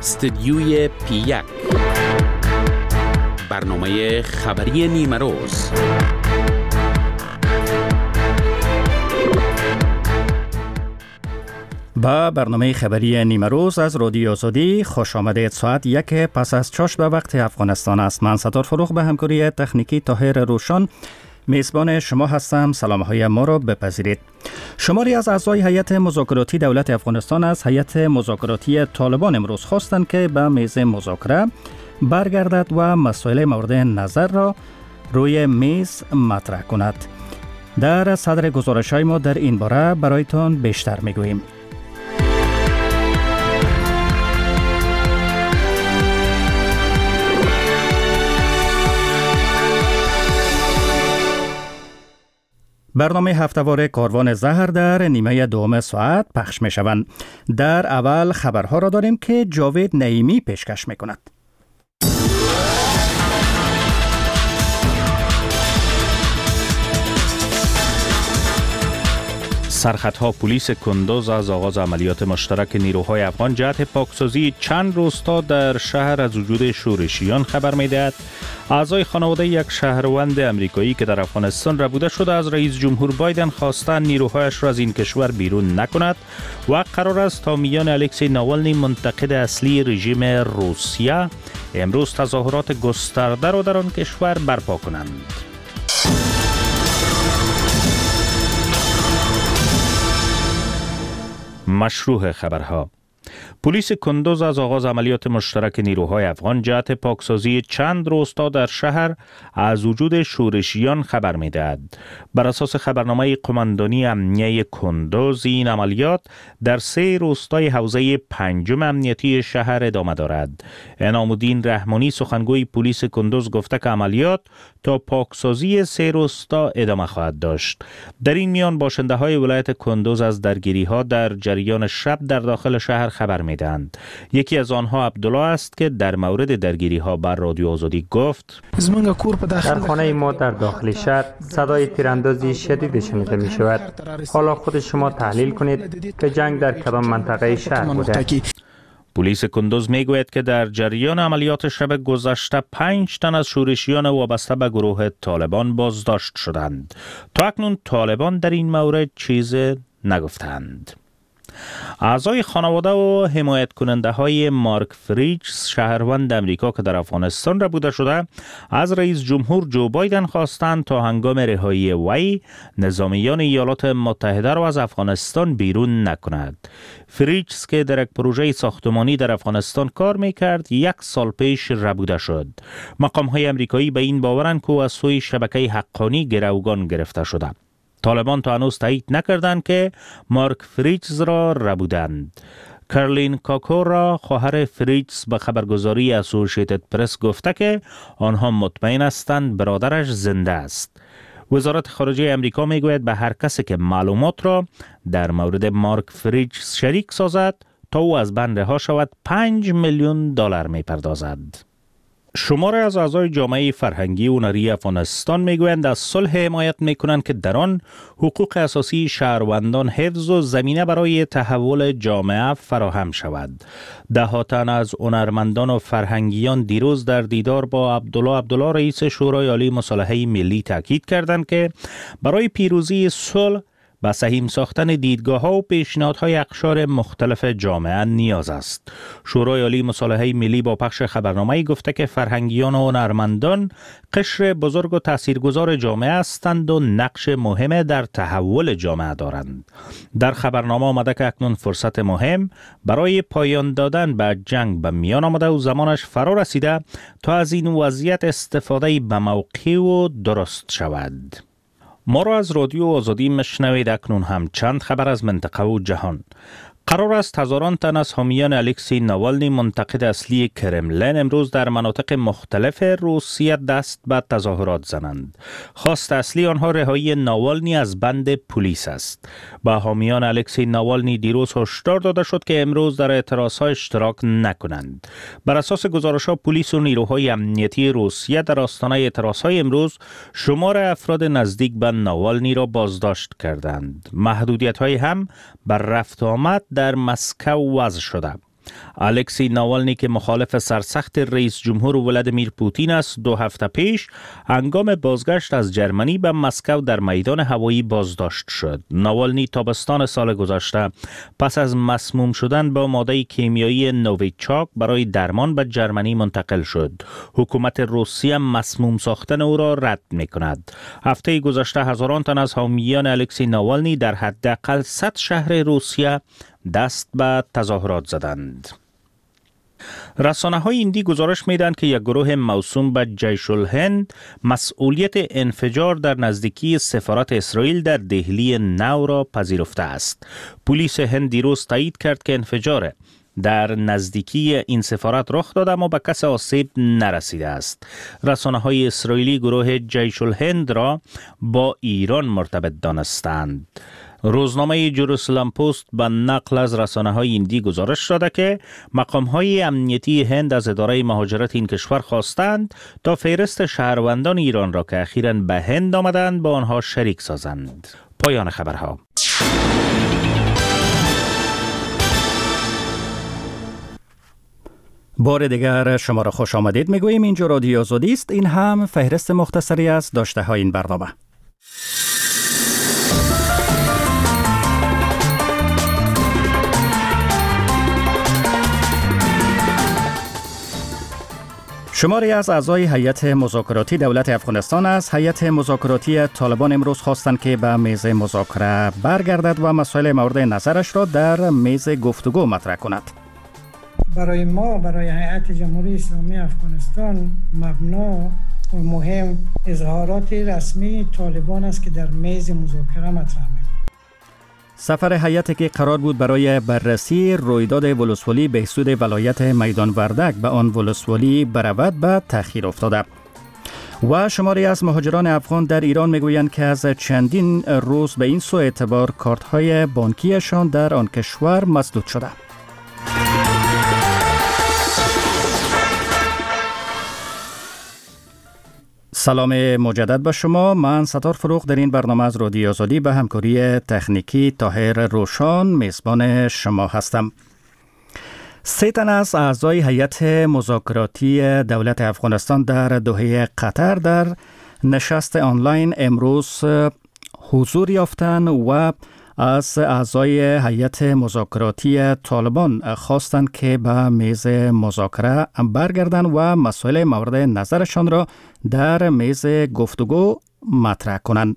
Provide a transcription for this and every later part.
استدیوی پی1 برنامه خبری نیمه روز. با برنامه خبری نیمه روز از رادیو آزادی خوش آمدید. ساعت 1 پس از چاش به وقت افغانستان است. من ستار فروغ به همکاری تکنیکی طاهر روشن میزبان شما هستم. سلام‌های ما را بپذیرید. شماری از اعضای هیئت مذاکراتی دولت افغانستان از هیئت مذاکراتی طالبان امروز خواستند که به میز مذاکره برگردد و مسائل مورد نظر را روی میز مطرح کند. در صدر گزارش‌های ما در این باره برایتان بیشتر میگوییم. برنامه هفته‌واره کاروان زهر در نیمه دوم ساعت پخش می شوند. در اول خبرها را داریم که جاوید نعیمی پیشکش می کند. سرخطها پلیس کندوز از آغاز عملیات مشترک نیروهای افغان جهت پاکسازی چند روستا در شهر از وجود شورشیان خبر می‌دهد. اعضای خانواده یک شهروند امریکایی که در افغانستان ربوده شده از رئیس جمهور بایدن خواستند نیروهایش را از این کشور بیرون نکند و قرار است تا میان الکسی ناوالنی منتقد اصلی رژیم روسیه امروز تظاهرات گسترده را در آن کشور برپا کنند. مشروع خبرها. پلیس کندوز از آغاز عملیات مشترک نیروهای افغان جهت پاکسازی چند روستا در شهر از وجود شورشیان خبر می‌دهد. بر اساس خبرنامه قماندانی امنیه کندوز این عملیات در 3 روستای حوزه 5 امنیتی شهر ادامه دارد. انعام الدین رحمانی سخنگوی پلیس کندوز گفته که عملیات تا پاکسازی 3 روستا ادامه خواهد داشت. در این میان باشنده‌های ولایت کندوز از درگیری‌ها در جریان شب در داخل شهر خبر میدند. یکی از آنها عبدالله است که در مورد درگیری‌ها بر رادیو آزادی گفت: در خانه ما در داخل شهر صدای تیراندازی شدید شنیده می شود. حالا خود شما تحلیل کنید که جنگ در کدام منطقه شهر بوده. پلیس کندوز میگوید که در جریان عملیات شب گذشته 5 تن از شورشیان وابسته به گروه طالبان بازداشت شدند. تا اکنون طالبان در این مورد چیز نگفتند. اعضای خانواده و حمایت کننده های مارک فریجز شهروند امریکا که در افغانستان ربوده شده از رئیس جمهور جو بایدن خواستند تا هنگام رهایی وی نظامیان ایالات متحده را از افغانستان بیرون نکند. فریجز که در یک پروژه ساختمانی در افغانستان کار میکرد 1 سال پیش ربوده شد. مقام های امریکایی به این باورند که از سوی شبکه حقانی گروگان گرفته شده. طالبان تا هنوز تایید نکردند که مارک فریجز را ربودند. کرلین کاکورا خواهر فریجز به خبرگزاری اسوسییتد پرس گفته که آنها مطمئن هستند برادرش زنده است. وزارت خارجه امریکا میگوید به هر کسی که معلومات را در مورد مارک فریجز شریک سازد تا او از بند رها شود 5 میلیون دلار میپردازد. شماری از اعضای جامعه فرهنگی و هنری افغانستان میگویند از صلح حمایت میکنند که در آن حقوق اساسی شهروندان حفظ و زمینه برای تحول جامعه فراهم شود. 10 تن از هنرمندان و فرهنگیان دیروز در دیدار با عبدالله رئیس شورای عالی مصالحه ملی تاکید کردند که برای پیروزی صلح به سهیم ساختن دیدگاه‌ها و پیشنهادهای اقشار مختلف جامعه نیاز است. شورای عالی مصالحه ملی با پخش خبرنامه‌ای گفته که فرهنگیان و هنرمندان قشر بزرگ و تاثیرگذار جامعه هستند و نقش مهم در تحول جامعه دارند. در خبرنامه آمده که اکنون فرصت مهم برای پایان دادن به جنگ به میان آمده و زمانش فرا رسیده تا از این وضعیت استفاده به موقع و درست شود. ما را از رادیو آزادی مشنوید. اکنون هم چند خبر از منطقه و جهان. قرار است هزاران تن از حامیان الکسی ناوالنی منتقد اصلی کرملین امروز در مناطق مختلف روسیه دست به تظاهرات زنند. خواست اصلی آنها رهایی ناوالنی از بند پلیس است. به حامیان الکسی ناوالنی دیروز هشدار داده شد که امروز در اعتراضها اشتراک نکنند. بر اساس گزارش‌ها پلیس و نیروهای امنیتی روسیه در آستانه اعتراضهای امروز شمار افراد نزدیک به ناوالنی را بازداشت کردند. محدودیت‌های هم بر رفت و آمد در مسکو وضع شده. الکسی ناوالنی که مخالف سرسخت رئیس جمهور ولادیمیر پوتین است 2 هفته پیش هنگام بازگشت از جرمنی به مسکو در میدان هوایی بازداشت شد. ناوالنی تابستان سال گذشته پس از مسموم شدن با ماده کیمیایی نوویچاک برای درمان به جرمنی منتقل شد. حکومت روسیه مسموم ساختن او را رد می‌کند. هفته گذشته هزاران تن از حامیان الکسی ناوالنی در حداقل 100 شهر روسیه دست به تظاهرات زدند. رسانه‌های هندی گزارش می‌دهند که یک گروه موسوم به جیش الهند مسئولیت انفجار در نزدیکی سفارت اسرائیل در دهلی نو را پذیرفته است. پلیس هند دیروز تایید کرد که انفجار در نزدیکی این سفارت رخ داده اما به کسی آسیب نرسیده است. رسانه‌های اسرائیلی گروه جیش الهند را با ایران مرتبط دانستند. روزنامه جروسلم پست به نقل از رسانه‌های هندی گزارش داده که مقام‌های امنیتی هند از اداره مهاجرت این کشور خواستند تا فهرست شهروندان ایران را که اخیراً به هند آمدند با آنها شریک سازند. پایان خبرها. بار دیگر شما را خوش آمدید میگوییم. اینجا رادیو آزادی است. این هم فهرست مختصری از داشته های این برنامه. شماری از اعضای هیئت مذاکراتی دولت افغانستان از هیئت مذاکراتی طالبان امروز خواستند که به میز مذاکره برگردد و مسائل مورد نظرش را در میز گفتگو مطرح کند. برای ما، برای هیئت جمهوری اسلامی افغانستان، مبنا و مهم اظهارات رسمی طالبان است که در میز مذاکره مطرح می‌کنند. سفر هیئتی که قرار بود برای بررسی رویداد ولسوالی بهسود ولایت میدان وردک به آن ولسوالی برود به تأخیر افتاده. و شماری از مهاجران افغان در ایران میگویند که از چندین روز به این سو اعتبار کارت‌های بانکیشان در آن کشور مسدود شده. سلام مجدد به شما. من ستار فروغ در این برنامه از رادیو آزادی به همکاری تکنیکی طاهر روشان میزبان شما هستم. 3 تن از اعضای هیئت مذاکراتی دولت افغانستان در دوحه قطر در نشست آنلاین امروز حضور یافتند و از اعضای هیئت مذاکراتی طالبان خواستند که به میز مذاکره برگردند و مسائل مورد نظرشان را در میز گفتگو مطرح کنند.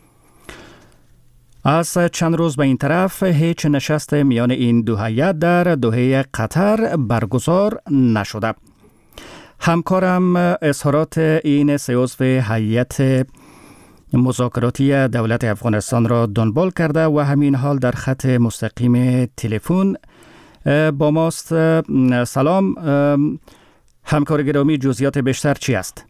از چند روز به این طرف هیچ نشست میان این دو هیئت در دوحه قطر برگزار نشده. همکارم اظهارات این 3 عضو هیئت مذاکراتی دولت افغانستان را دنبال کرده و همین حال در خط مستقیم تلفن با ماست. سلام همکار گرامی، جزئیات بیشتر چی است؟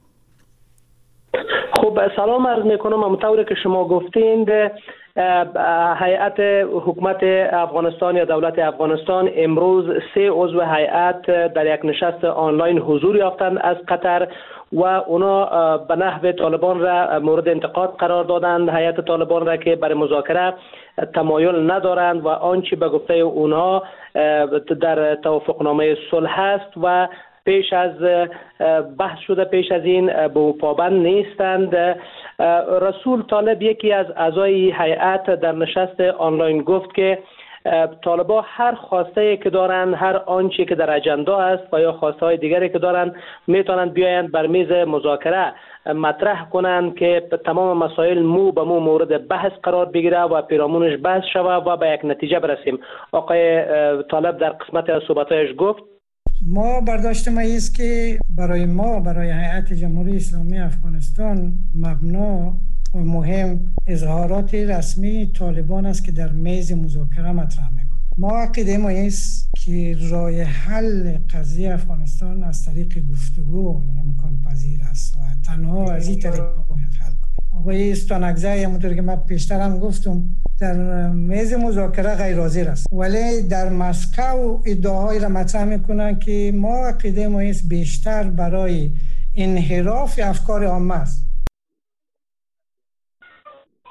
خب سلام عرض میکنم. همونطور که شما گفتید هیئت حکومت افغانستان یا دولت افغانستان امروز 3 عضو هیئت در یک نشست آنلاین حضور یافتند از قطر و اونا به نحو طالبان را مورد انتقاد قرار دادند. هیئت طالبان را که برای مذاکره تمایل ندارند و آنچه به گفته اونها در توافقنامه صلح است و پیش از بحث شده پیش از این به پابند نیستند. رسول طالب یکی از اعضای هیئت در نشست آنلاین گفت که طالبان هر خواسته که دارند، هر آنچه که در اجندا است و یا خواسته های دیگری که دارند میتونند بیایند بر میز مذاکره مطرح کنند که تمام مسائل مو به مو مورد بحث قرار بگیره و پیرامونش بحث شود و به یک نتیجه برسیم. آقای طالب در قسمت از صحبتایش گفت ما برداشت ما است که برای ما، برای هیئت جمهوری اسلامی افغانستان، مبنا و مهم اظهارات رسمی طالبان است که در میز مذاکره مطرح میکنه. ما عقیده ما است که راه حل قضیه افغانستان از طریق گفتگو امکان پذیر است و تنها از این طریق باید حل کنیم. آقای استانکزی همونطور که من پیشتر هم گفتم در میز مذاکره غیر حاضر است، ولی در مسکو ادعاهایی را مطرح میکنن که ما عقیده ما است بیشتر برای انحراف افکار عامه است.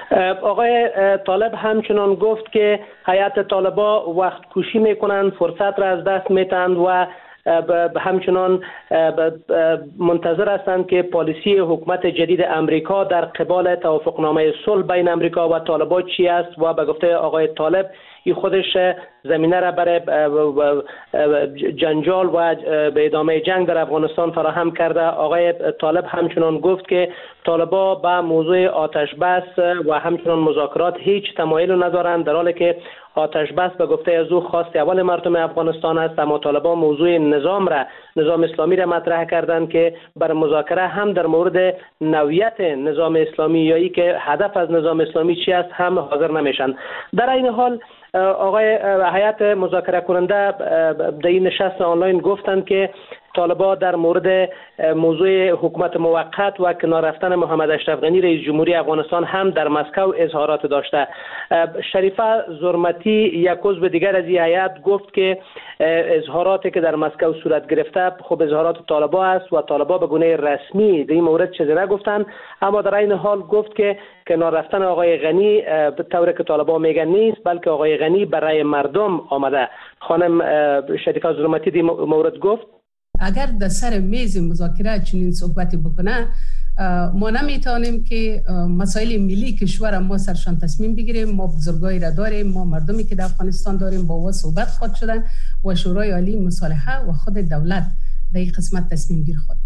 آقای طالب همچنان گفت که هیئت طالبا وقت کشی میکنند، فرصت را از دست میتند و همچنان منتظر هستند که پالیسی حکومت جدید امریکا در قبال توافقنامه صلح بین امریکا و طالبان چی است و به گفته آقای طالب این خودش زمینه را برای جنجال و به ادامه جنگ در افغانستان فراهم کرده. آقای طالب همچنان گفت که طالبان به موضوع آتش بس و همچنان مذاکرات هیچ تمایل ندارند، در حالی که آتش بس به گفته از او خواست اول مردم افغانستان است، اما طالبان موضوع نظام اسلامی را مطرح کردند که بر مذاکره هم در مورد نوعیت نظام اسلامی یا ای که هدف از نظام اسلامی چی است هم حاضر نمیشن. در این حال آقای هیئت مذاکره کننده در این نشست آنلاین گفتند که طالبان در مورد موضوع حکومت موقت و کنار رفتن محمد اشرف غنی رئیس جمهوری افغانستان هم در مسکو اظهارات داشته. شریفه زرمتی یک عضو دیگر از این هیئت گفت که اظهاراتی که در مسکو صورت گرفته خب اظهارات طالبان است و طالبان به گونه رسمی در این مورد چیزی نگفتند، اما در این حال گفت که کنار رفتن آقای غنی به طوری که طالبان میگن نیست، بلکه آقای غنی برای مردم آمده. خانم شریفه زرمتی در مورد گفت اگر در سر میز مذاکره چنین صحبتی بکنه، ما نمیتونیم که مسائل ملی کشور ما سرشان تصمیم بگیریم. ما بزرگایی را داریم، ما مردمی که در افغانستان داریم با او صحبت خود شدن و شورای عالی مصالحه و خود دولت در این قسمت تصمیم گیر خود.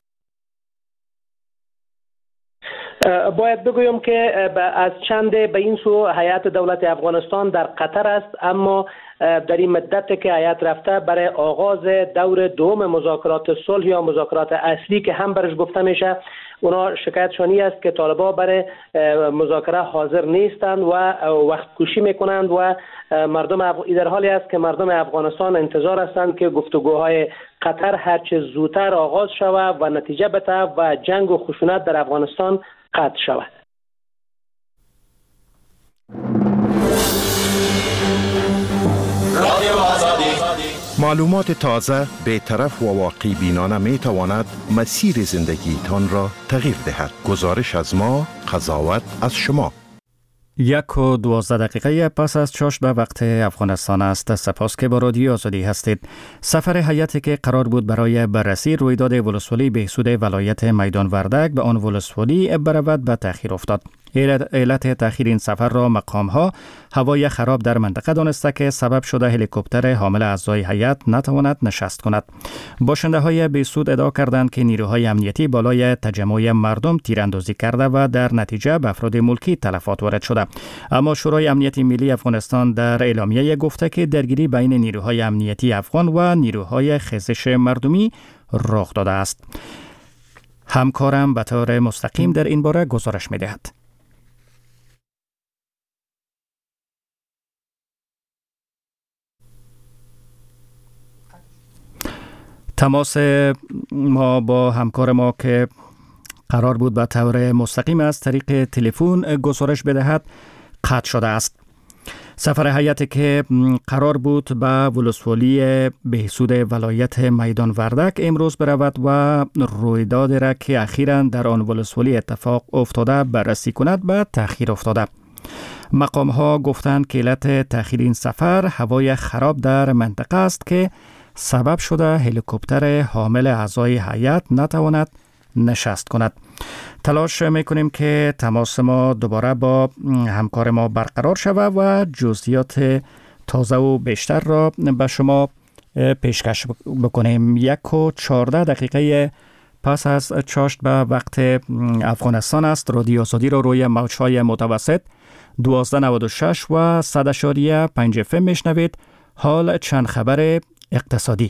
باید بگویم که از چند به این سو هیئت دولت افغانستان در قطر است، اما در این مدت که هیئت رفته برای آغاز دور دوم مذاکرات صلح یا مذاکرات اصلی که هم برش گفته میشه، اونا شکایتشانی است که طالبان برای مذاکره حاضر نیستند و وقت کشی میکنند و در حالی است که مردم افغانستان انتظار هستند که گفتگوهای قطر هرچه زودتر آغاز شود و نتیجه بده و جنگ و خشونت در افغانستان قطع شود. معلومات تازه، بی‌طرف و واقعی بینانه می تواند مسیر زندگیتان را تغییر دهد. گزارش از ما، قضاوت از شما. 1:12 پس از چاشت به وقت افغانستان است. سپاس که با رادیو آزادی هستید. سفر هیئتی که قرار بود برای بررسی رویداد ولسوالی بهسود ولایت میدان وردک به آن ولسوالی برود به تأخیر افتاد. علت تأخیر این سفر را مقام‌ها هوای خراب در منطقه دانسته که سبب شده هلیکوپتر حامل اعضای هیئت نتواند نشست کند. باشنده‌های بهسود ادعا کردند که نیروهای امنیتی بالای تجمع مردم تیراندازی کرده و در نتیجه به افراد ملکی تلفات وارد شده. اما شورای امنیتی ملی افغانستان در اعلامیه گفته که درگیری بین نیروهای امنیتی افغان و نیروهای خیزش مردمی رخ داده است. همکارم به طور مستقیم در این باره گزارش می‌دهد. تماس ما با همکار ما که قرار بود به طور مستقیم از طریق تلفن گزارش بدهد قطع شده است. سفر هیئتی که قرار بود به ولسوالی بهسود ولایت میدان وردک امروز برود و رویدادی را که اخیراً در آن ولسوالی اتفاق افتاده بررسی کند به تأخیر افتاده. مقام ها گفتند که علت تأخیر این سفر هوای خراب در منطقه است که سبب شده هلیکوپتر حامل اعضای هیئت نتواند نشست کند. تلاش میکنیم که تماس ما دوباره با همکار ما برقرار شود و جزئیات تازه و بیشتر را به شما پیشکش بکنیم. 1:14 پس از چاشت به وقت افغانستان است. رادیو آزادی را روی موج‌های متوسط 1296 و 100.5 FM میشنوید. حال چند خبر اقتصادی.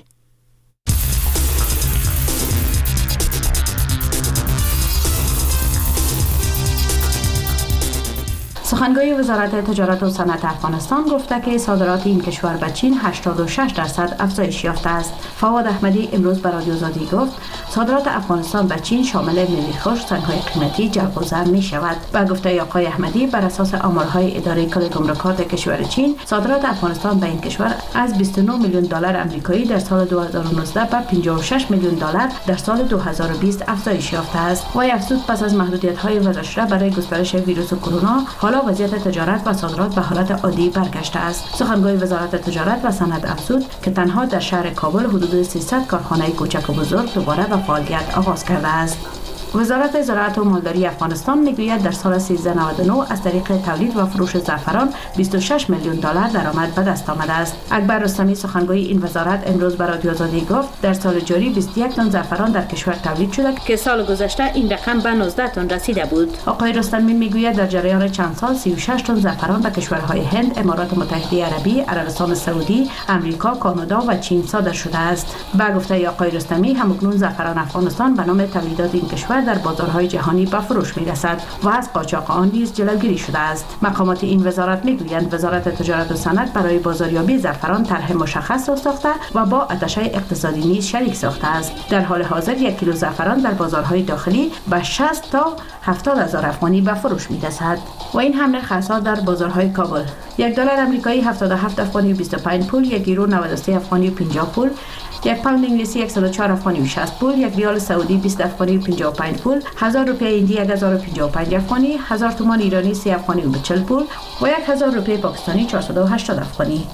سخنگوی وزارت تجارت و صنعت افغانستان گفته که صادرات این کشور به چین 86% افزایش یافته است. فواد احمدی امروز به رادیو آزادی گفت صادرات افغانستان به چین شامل میوه خشک، سنگ‌های قیمتی، جلب و ضم می شود. و گفته آقای احمدی بر اساس آمارهای اداره کل گمرکات کشور چین، صادرات افغانستان به این کشور از 29 میلیون دلار آمریکایی در سال 2019 به 56 میلیون دلار در سال 2020 افزایش یافته است. و افزود پس از محدودیت‌های وضع شده برای گسترش ویروس کرونا، حالا وضعیت تجارت و صادرات به حالت عادی برگشته است. سخنگوی وزارت تجارت و صنعت افزود که تنها در شهر کابل حدود 300 کارخانه کوچک و بزرگ دوباره به فعالیت آغاز کرده است. وزارت زراعت و مالداری افغانستان میگوید در سال 1399 از طریق تولید و فروش زعفران 26 میلیون دلار درآمد به دست آمده است. اکبر رستمی سخنگوی این وزارت امروز به رادیو آزادی گفت در سال جاری 21 تن زعفران در کشور تولید شده که سال گذشته این رقم به 19 تن رسیده بود. آقای رستمی میگوید در جریان چند سال 36 تن زعفران به کشورهای هند، امارات متحده عربی، عربستان سعودی، امریکا، کانادا و چین صادر شده است. به گفته آقای رستمی همکنون زعفران افغانستان به نام تولیدات این کشور در بازارهای جهانی به فروش می‌رسد و از قاچاق آن نیز جلوگیری شده است. مقامات این وزارت می‌گویند وزارت تجارت و صنعت برای بازاریابی زعفران طرح مشخص را ساخته و با اتشه اقتصادی نیز شریک ساخته است. در حال حاضر 1 کیلو زعفران در بازارهای داخلی به 60 تا 70 هزار افغانی به فروش می‌رسد و این هم نرخ اسعار در بازارهای کابل. $1 آمریکایی 77 افغانی و 25 پول، 1 یورو 93 افغانی و 50 پول، 1 پوند انگلیسی 104 افغانی و 60 پول، 1 ریال سعودی 20 افغانی و 55 پول، 1000 روپیه هندی 1055 افغانی، 1000 تومان ایرانی 30 افغانی و 40 پول و 1000 روپیه پاکستانی 480 افغانی.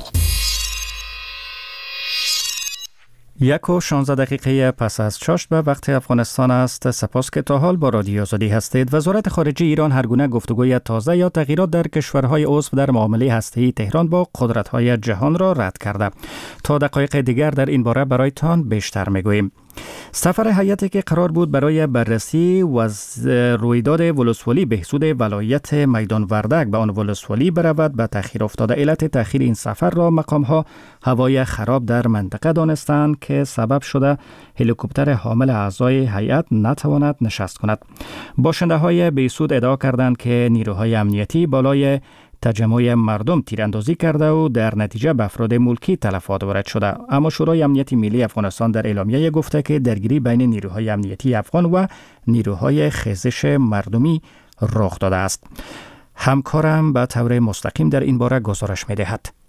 1:16 پس از چاشت به وقت افغانستان است. سپاس که تا حال با رادیو آزادی هستید. وزارت خارجه ایران هر گونه گفتگوی تازه یا تغییرات در کشورهای عضو در معامله هسته‌ای تهران با قدرت‌های جهان را رد کرده. تا دقایق دیگر در این باره برایتان بیشتر میگوییم. سفر هیئتی که قرار بود برای بررسی رویداد ولسوالی بهسود ولایت میدان وردک به آن ولسوالی برود به تأخیر افتاده. علت تأخیر این سفر را مقام‌ها هوای خراب در منطقه دانستند که سبب شده هلیکوپتر حامل اعضای هیئت نتواند نشست کند. باشنده‌های بهسود ادعا کردند که نیروهای امنیتی بالای تجمع مردم تیراندازی کرده و در نتیجه به افراد ملکی تلفات وارد شده. اما شورای امنیت ملی افغانستان در اعلامیه گفته که درگیری بین نیروهای امنیتی افغان و نیروهای خیزش مردمی رخ داده است. همکارم به طور مستقیم در این باره گزارش می‌دهد.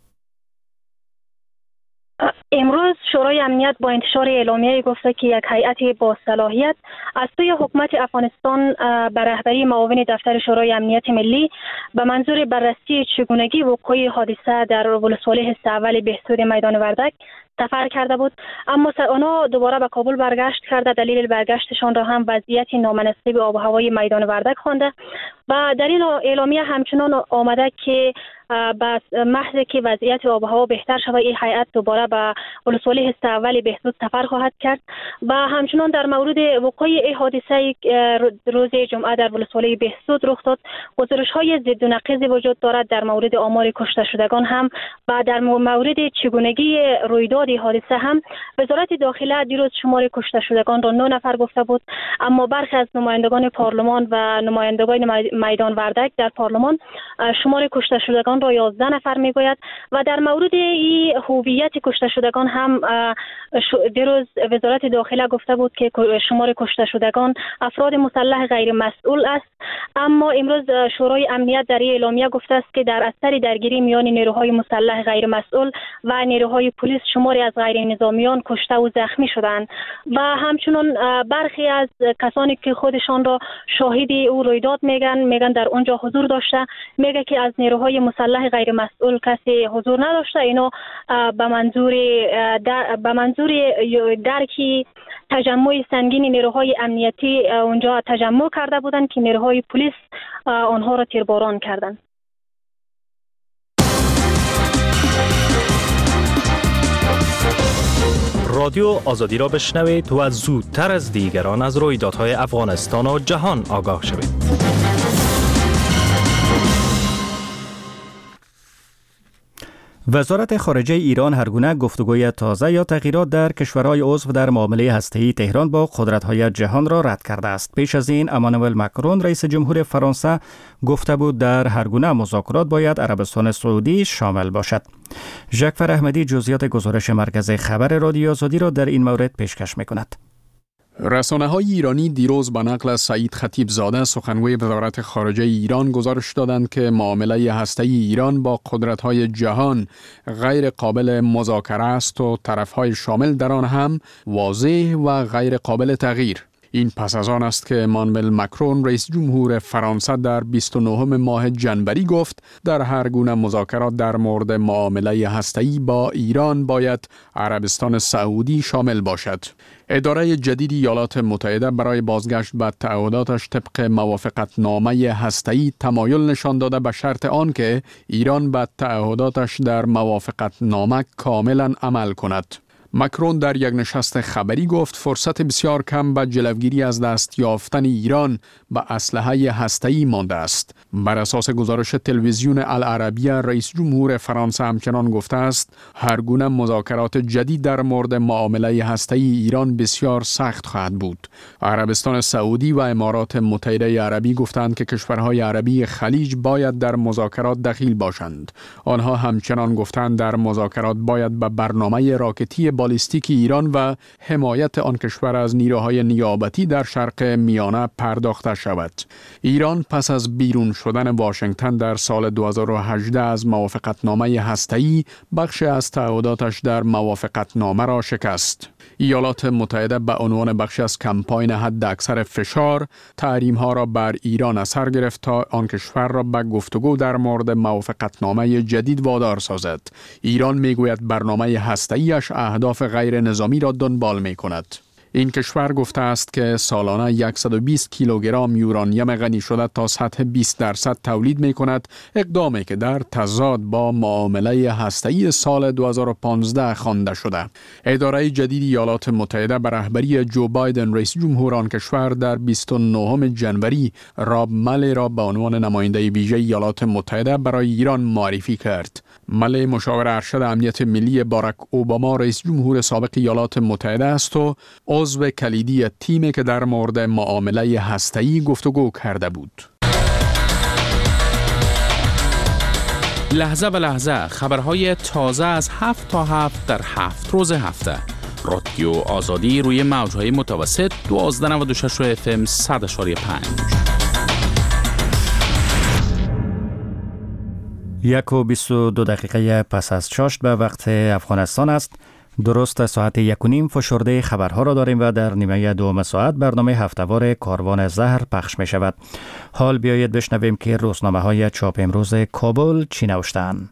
امروز شورای امنیت با انتشار اعلامیه گفته که یک هیئت با صلاحیت از سوی حکومت افغانستان به رهبری معاون دفتر شورای امنیت ملی به منظور بررسی چگونگی وقوع حادثه در ولسوالی حصه اول بهسود میدان وردک سفر کرده بود، اما آنها دوباره به کابل برگشت کرده. دلیل برگشتشان را هم وضعیت نامناسب آب و هوای میدان وردک خوانده و در این اعلامیه همچنان آمده که بس محض که وضعیت آب و هوا بهتر شود این هیئت دوباره به ولسوالی حصه اول بهسود سفر خواهد کرد و همچنان در مورد وقوع این حادثه روز جمعه در ولسوالی بهسود رخ داد گزارش‌های ضد و نقیض وجود دارد در مورد آمار کشته شدگان هم و در مورد چگونگی رویداد حادثه هم. وزارت داخله دیروز شمار کشته شدگان را 9 نفر گفته بود، اما برخی از نمایندگان پارلمان و نمایندگان میدان وردک در پارلمان شمار کشته شدگان را 11 نفر میگوید و در مورد این هویت کشته شدگان هم دیروز وزارت داخله گفته بود که شمار کشته شدگان افراد مسلح غیر مسئول است، اما امروز شورای امنیت در این اعلامیه گفته است که در اثر درگیری میان نیروهای مسلح غیر مسئول و نیروهای پلیس شماری از غیر نظامیان کشته و زخمی شدند و همچنان برخی از کسانی که خودشان را شاهد او رویداد میگن در اونجا حضور داشته، میگه که از نیروهای مسلح غیر مسئول کسی حضور نداشته. اینا به منظور درکی تجمع سنگین نیروهای امنیتی اونجا تجمع کرده بودند که نیروهای پلیس آنها را تیرباران کردند. رادیو آزادی را بشنوید و زودتر از دیگران از رویدادهای افغانستان و جهان آگاه شوید. وزارت خارجه ایران هر گونه گفتگوی تازه یا تغییرات در کشورهای عضو در معامله هسته‌ای تهران با قدرت‌های جهان را رد کرده است. پیش از این امانوئل ماکرون رئیس جمهور فرانسه گفته بود در هر گونه مذاکرات باید عربستان سعودی شامل باشد. ژکفر احمدی جزئیات گزارش مرکز خبر رادیو آزادی را در این مورد پیشکش می‌کند. رسانه‌های ایرانی دیروز به نقل از سعید خطیبزاده سخنگوی وزارت خارجه ایران گزارش دادند که معامله هسته‌ای ایران با قدرت‌های جهان غیر قابل مذاکره است و طرف‌های شامل در آن هم واضح و غیر قابل تغییر. این پس از آن است که امانوئل مکرون رئیس جمهور فرانسه در 29 ماه جنوری گفت در هر گونه مذاکرات در مورد معامله هسته‌ای با ایران باید عربستان سعودی شامل باشد. اداره جدید ایالات متحده برای بازگشت به تعهداتش طبق موافقتنامه هسته‌ای تمایل نشان داده به شرط آن که ایران به تعهداتش در موافقتنامه کاملا عمل کند. مکرون در یک نشست خبری گفت فرصت بسیار کم به جلوگیری از دست یافتن ایران به اسلحه هسته‌ای مانده است. بر اساس گزارش تلویزیون العربیه رئیس جمهور فرانسه همچنان گفته است هر گونه مذاکرات جدید در مورد معامله هسته‌ای ایران بسیار سخت خواهد بود. عربستان سعودی و امارات متحده عربی گفتند که کشورهای عربی خلیج باید در مذاکرات دخیل باشند. آنها همچنان گفتند در مذاکرات باید به برنامه راکتی بالیستیک ایران و حمایت آن کشور از نیروهای نیابتی در شرق میانه پرداخته شود. ایران پس از بیرون شدن واشنگتن در سال 2018 از موافقتنامه هسته‌ای بخش از تعهداتش در موافقتنامه را شکست. ایالات متحده به عنوان بخش از کمپاین حداکثر فشار تحریم‌ها را بر ایران اثر گرفت تا آن کشور را به گفتگو در مورد موافقتنامه جدید وادار سازد. ایران میگوید برنامه هسته‌ایش اهداف غیر نظامی را دنبال می‌کند. این کشور گفته است که سالانه 120 کیلوگرم یورانیم غنی شده تا سطح 20% تولید می کند، اقدامی که در تضاد با معامله هسته‌ای سال 2015 خوانده شده. اداره جدید ایالات متحده به رهبری جو بایدن رئیس جمهور آن کشور در 29 جنوری راب ملی را به عنوان نماینده ویژه ایالات متحده برای ایران معرفی کرد. ملی مشاور ارشد امنیت ملی باراک اوباما رئیس جمهور سابق ایالات متحده است و عضو کلیدی تیمی که در مورد معامله هسته‌ای گفتگو کرده بود. لحظه به لحظه خبرهای تازه از 7 تا 7 در 7 روز هفته. رادیو آزادی روی موج‌های متوسط 1296 FM 100.5. 1:22 پس از چاشت به وقت افغانستان است. درست ساعت 1:30 فشرده خبرها را داریم و در نیمه دوم ساعت برنامه هفته‌وار کاروان زهر پخش می شود. حال بیایید بشنویم که روزنامه های چاپ امروز کابل چی نوشتند.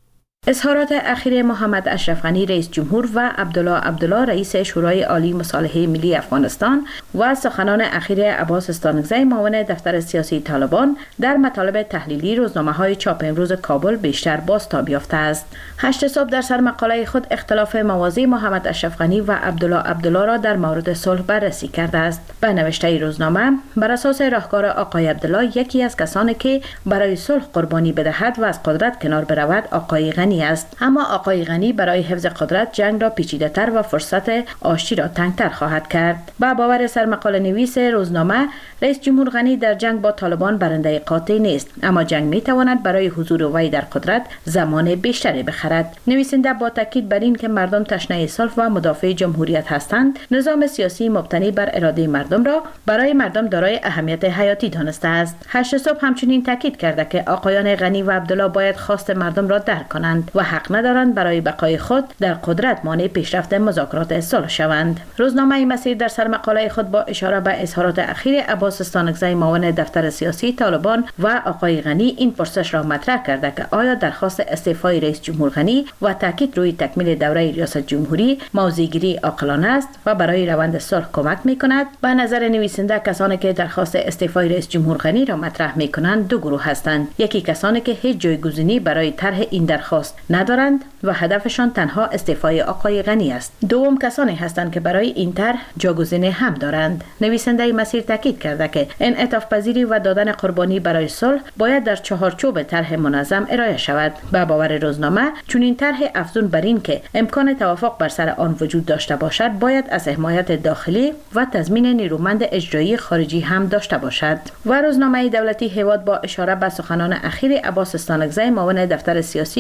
اظهارات اخیر محمد اشرف غنی رئیس جمهور و عبدالله رئیس شورای عالی مصالحه ملی افغانستان و سخنان اخیر عباس استانکزی معاون دفتر سیاسی طالبان در مطالب تحلیلی روزنامه‌های چاپ امروز کابل بیشتر بازتاب یافته است. 8 صبح در سر مقاله خود اختلاف مواضع محمد اشرف غنی و عبدالله را در مورد صلح بررسی کرده است. به نوشته روزنامه بر اساس راهکار آقای عبدالله یکی از کسانی که برای صلح قربانی بدهد و از قدرت کنار برود آقای غنی است، اما آقای غنی برای حفظ قدرت جنگ را پیچیده‌تر و فرصت آشتی را تنگتر خواهد کرد. با باور سرمقاله نویس روزنامه رئیس جمهور غنی در جنگ با طالبان برنده قاطع نیست، اما جنگ میتواند برای حضور وی در قدرت زمان بیشتری بخرد. نویسنده با تاکید بر این که مردم تشنه صلح و مدافع جمهوریت هستند، نظام سیاسی مبتنی بر اراده مردم را برای مردم دارای اهمیت حیاتی دانسته است. 8 صبح همچنین تاکید کرده که آقایان غنی و عبدالله باید خواست مردم را درک کنند و حق ندارند برای بقای خود در قدرت مانع پیشرفت مذاکرات صلح شوند. روزنامه مسیر در سر مقاله خود با اشاره به اظهارات اخیر عباس استانکزی معاون دفتر سیاسی طالبان و آقای غنی این پرسش را مطرح کرده که آیا درخواست استعفای رئیس جمهور غنی و تاکید روی تکمیل دوره ریاست جمهوری موضع‌گیری عاقلانه است و برای روند صلح کمک می‌کند؟ به نظر نویسنده کسانی که درخواست استعفای رئیس جمهور غنی را مطرح می‌کنند دو گروه هستند. یکی کسانی که هیچ جایگزینی برای طرح این درخواست ندارند و هدفشان تنها استعفای آقای غنی است. دوم کسانی هستند که برای این طرح جایگزین هم دارند. نویسنده مسیر تاکید کرده که انعطاف پذیری و دادن قربانی برای صلح باید در چهارچوب طرح منظم ارائه شود. به باور روزنامه چون این طرح افزون بر این که امکان توافق بر سر آن وجود داشته باشد باید از حمایت داخلی و تضمین نیرومند اجرایی خارجی هم داشته باشد. و روزنامه دولتی هواد با اشاره به سخنان اخیر عباس استانکزی معاون دفتر سیاسی گروه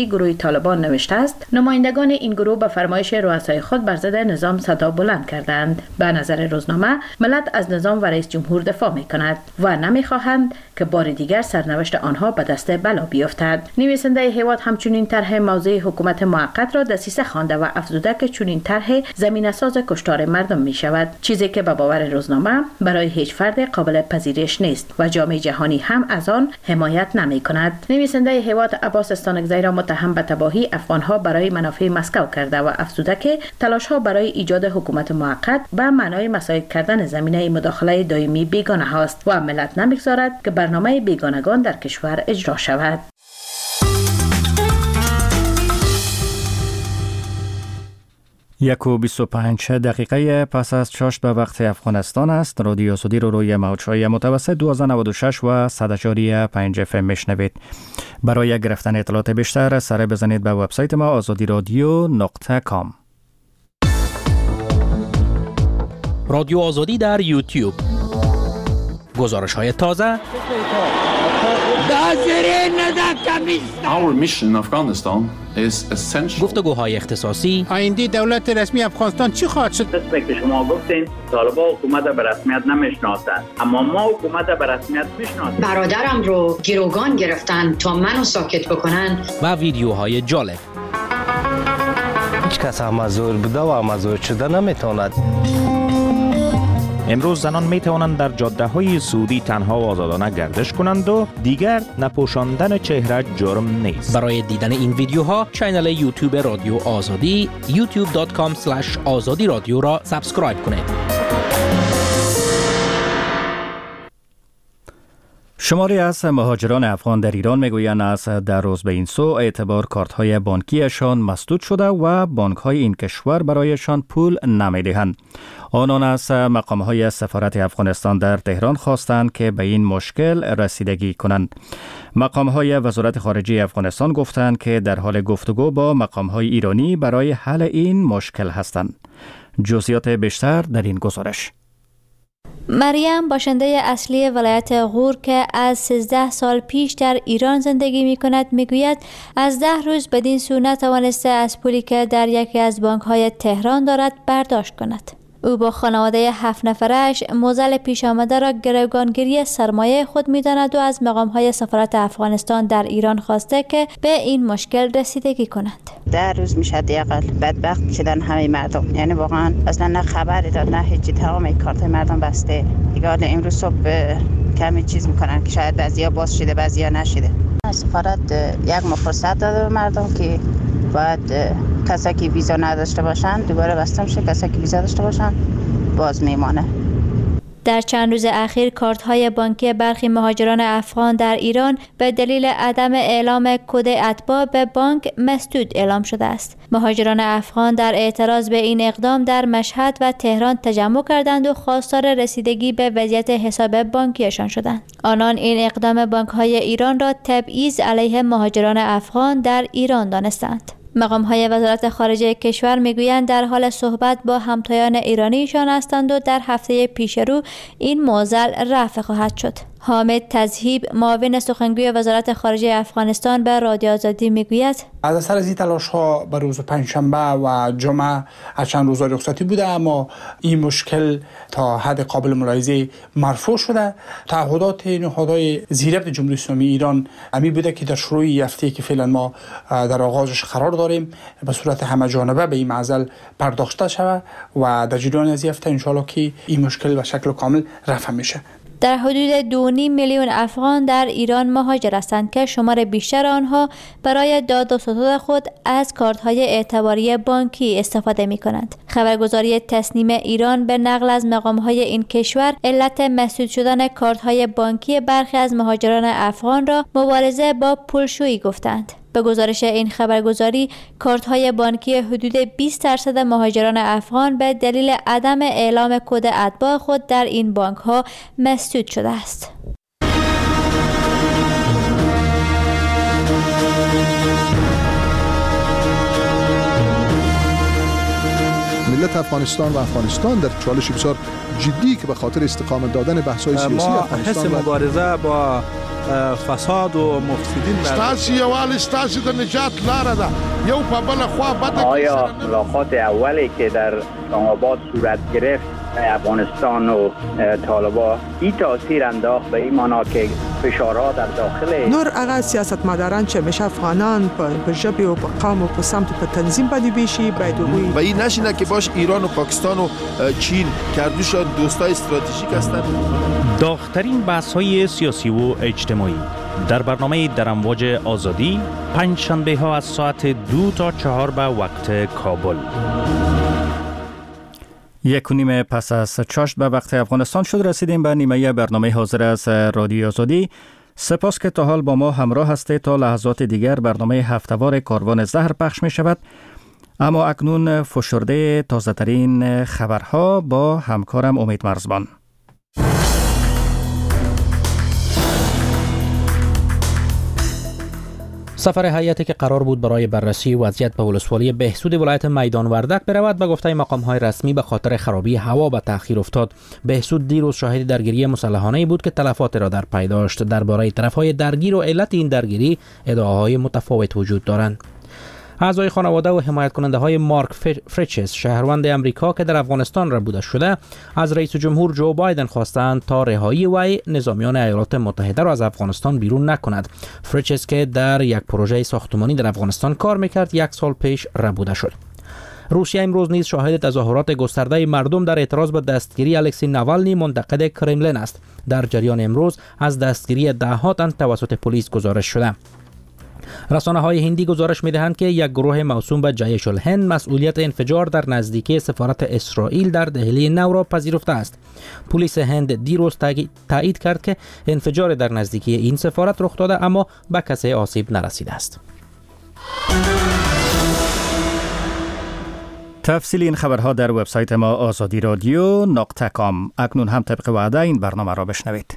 طالبان نوشته است نمایندگان این گروه به فرمایش رؤسای خود بر ضد نظام صدا بلند کردند. به نظر روزنامه ملت از نظام و رئیس جمهور دفاع می‌کند و نمی‌خواهند که بار دیگر سرنوشت آنها به دست بلا بیفتد. نویسنده هیواد همچنین طرح موضع حکومت موقت را دسیسه خوانده و افزوده که چنین طرح زمینه‌ساز کشتار مردم می‌شود، چیزی که به باور روزنامه برای هیچ فرد قابل پذیرش نیست و جامعه جهانی هم از آن حمایت نمی‌کند. نویسنده هیواد عباس استانکزی را متهم به تباهی افغان‌ها برای منافع مسکو کرده و افزوده که تلاش‌ها برای ایجاد حکومت موقت به معنای مساعد کردن زمینه مداخله دائمی بیگانه است و ملت نمی‌گذارد که برنامه بیگانگان در کشور اجرا شود. 1:25 دقیقه پس از چاشت به وقت افغانستان است. رادیو آزادی رو روی موج‌های متوسط 1296 و 100.5 FM میشنوید. برای گرفتن اطلاعات بیشتر سر بزنید به وبسایت ما azadiradio.com. رادیو آزادی در یوتیوب. گزارش‌های تازه. Our mission in Afghanistan is essential. گفتگوهای اختصاصی. آینده دولت رسمی افغانستان چی خواهد شد؟ مثل که شما گفتین طالبان حکومت به رسمیت نمیشناسند، اما ما حکومت به رسمیت میشناسیم. برادرم رو گروگان گرفتن تا منو ساکت بکنن. و ویدیوهای جالب. هیچ کس مزور بوده و مزور شده نمیتواند. امروز زنان می توانند در جاده‌های سعودی تنها و آزادانه گردش کنند و دیگر نپوشاندن چهره جرم نیست. برای دیدن این ویدیوها کانال یوتیوب رادیو آزادی youtube.com/azadi رادیو را سابسکرایب کنید. شماری از مهاجران افغان در ایران میگویند از در روز به این سو اعتبار کارت‌های بانکیشان مسدود شده و بانک‌های این کشور برایشان پول نمی‌دهند. آنان از مقام‌های سفارت افغانستان در تهران خواستند که به این مشکل رسیدگی کنند. مقام‌های وزارت خارجه افغانستان گفتند که در حال گفتگو با مقام‌های ایرانی برای حل این مشکل هستند. جزئیات بیشتر در این گزارش. مریم باشنده اصلی ولایت غور که از 13 سال پیش در ایران زندگی می کند می گوید از 10 روز بدین سو نتوانسته از پولی که در یکی از بانک های تهران دارد برداشت کند. او با خانواده 7 نفرش معضل پیش آمده را گروگانگیری سرمایه خود می داند و از مقام های سفارت افغانستان در ایران خواسته که به این مشکل رسیدگی کنند. 10 روز میشه حداقل بدبخت شدن همه مردم، یعنی واقعا اصلا نه خبری داد نه هیچی، تمام کارت مردم بسته. دیگه حالا امروز صبح کمی چیز میکنن که شاید بعضیا باز شده بعضیا نشده. سفارت یک ماه فرصت داده به مردم که باید کسایی که ویزا نداشته باشن دوباره بسته میشه، کسایی که ویزا داشته باشن باز میمانه. در چند روز اخیر کارت‌های بانکی برخی مهاجران افغان در ایران به دلیل عدم اعلام کد اتباع به بانک مسدود اعلام شده است. مهاجران افغان در اعتراض به این اقدام در مشهد و تهران تجمع کردند و خواستار رسیدگی به وضعیت حساب بانکیشان شدند. آنان این اقدام بانک‌های ایران را تبعیض علیه مهاجران افغان در ایران دانستند. مقام‌های وزارت خارجه کشور میگویند در حال صحبت با همتایان ایرانیشان هستند و در هفته پیش رو این معضل رفع خواهد شد. حامد تذهیب معاون سخنگوی وزارت خارجه افغانستان به رادیو آزادی میگوید از اثر از این تلاش‌ها به روز پنجشنبه و جمعه از چند روز رخصتی بوده، اما این مشکل تا حد قابل ملاحظه مرفوع شده. تعهدات نهادهای زیربط جمهوری اسلامی ایران امی بوده که در شروع هفته‌ای که فعلا ما در آغازش قرار داریم به صورت همه جانبه به این معضل پرداخته شود و در جریان از هفته ان شاءالله که این مشکل به شکل کامل رفع میشه. در حدود 2.5 میلیون افغان در ایران مهاجر هستند که شمار بیشتر آنها برای داد و ستد خود از کارت‌های اعتباری بانکی استفاده می‌کنند. خبرگزاری تسنیم ایران به نقل از مقام‌های این کشور علت مسدود شدن کارت‌های بانکی برخی از مهاجران افغان را مبارزه با پولشویی گفتند. به گزارش این خبرگزاری کارت‌های بانکی حدود 20% مهاجران افغان به دلیل عدم اعلام کد اتباع خود در این بانک‌ها مسدود شده است. ملت افغانستان و افغانستان در چالش بسیار جدی که به خاطر استقامت دادن بحث‌های سیاسی ما افغانستان حس مبارزه با فساد و مفسدین ستاسي یوال ستاسي د نجات لار ده یو په بل خوا بده. آیا ملاقات اولی که در اسلام آباد صورت گرفت افغانستان و طالبان این تاثیر انداخت به این معنا که فشارها در داخل نور هغه سیاستمداران چې مشه افغانان په ژبه او په قوم او په سمت په تنظیم باندې بیشي باید وي و این نشینه که باش ایران و پاکستان و چین کردوشان دوستای استراتژیک هستند. داغ‌ترین بحث‌های سیاسی و اجتماعی در برنامه در امواج آزادی پنج شنبه ها از ساعت 2 تا 4 به وقت کابل. 1:30 پس از چاشت به وقت افغانستان شد رسیدیم به نیمه برنامه حاضر از رادیو آزادی. سپاس که تا حال با ما همراه هستید. تا لحظات دیگر برنامه هفته‌وار کاروان زهر پخش می شود. اما اکنون فشرده تازه ترین خبرها با همکارم امید مرزبان. سفر هیئتی که قرار بود برای بررسی وضعیت به ولسوالی بهسود ولایت میدان وردک برود به گفته مقام‌های رسمی به خاطر خرابی هوا به تأخیر افتاد. بهسود دیروز شاهد درگیری مسلحانه‌ای بود که تلفات را در پی داشت. درباره طرف‌های درگیر و علت این درگیری ادعاهای متفاوت وجود دارند. اعضای خانواده و حمایت کننده های مارک فریچس شهروند امریکا که در افغانستان ربوده شده از رئیس جمهور جو بایدن خواستند تا رهایی وی نظامیان ایالات متحده را از افغانستان بیرون نکند. فریچس که در یک پروژه ساختمانی در افغانستان کار میکرد 1 سال پیش ربوده شد. روسیه امروز نیز شاهد تظاهرات گسترده مردم در اعتراض به دستگیری الکسی ناوالنی منتقد کرملین است. در جریان امروز از دستگیری ده‌ها تن توسط پلیس گزارش شده. رسانه‌های هندی گزارش می‌دهند که یک گروه موسوم به جیش الهند مسئولیت انفجار در نزدیکی سفارت اسرائیل در دهلی نو را پذیرفته است. پلیس هند دیروز تایید کرد که انفجار در نزدیکی این سفارت رخ داده اما به کسی آسیب نرسیده است. تفصیل این خبرها در وبسایت ما azadiradio.com. اکنون هم طبق وعده این برنامه را بشنوید.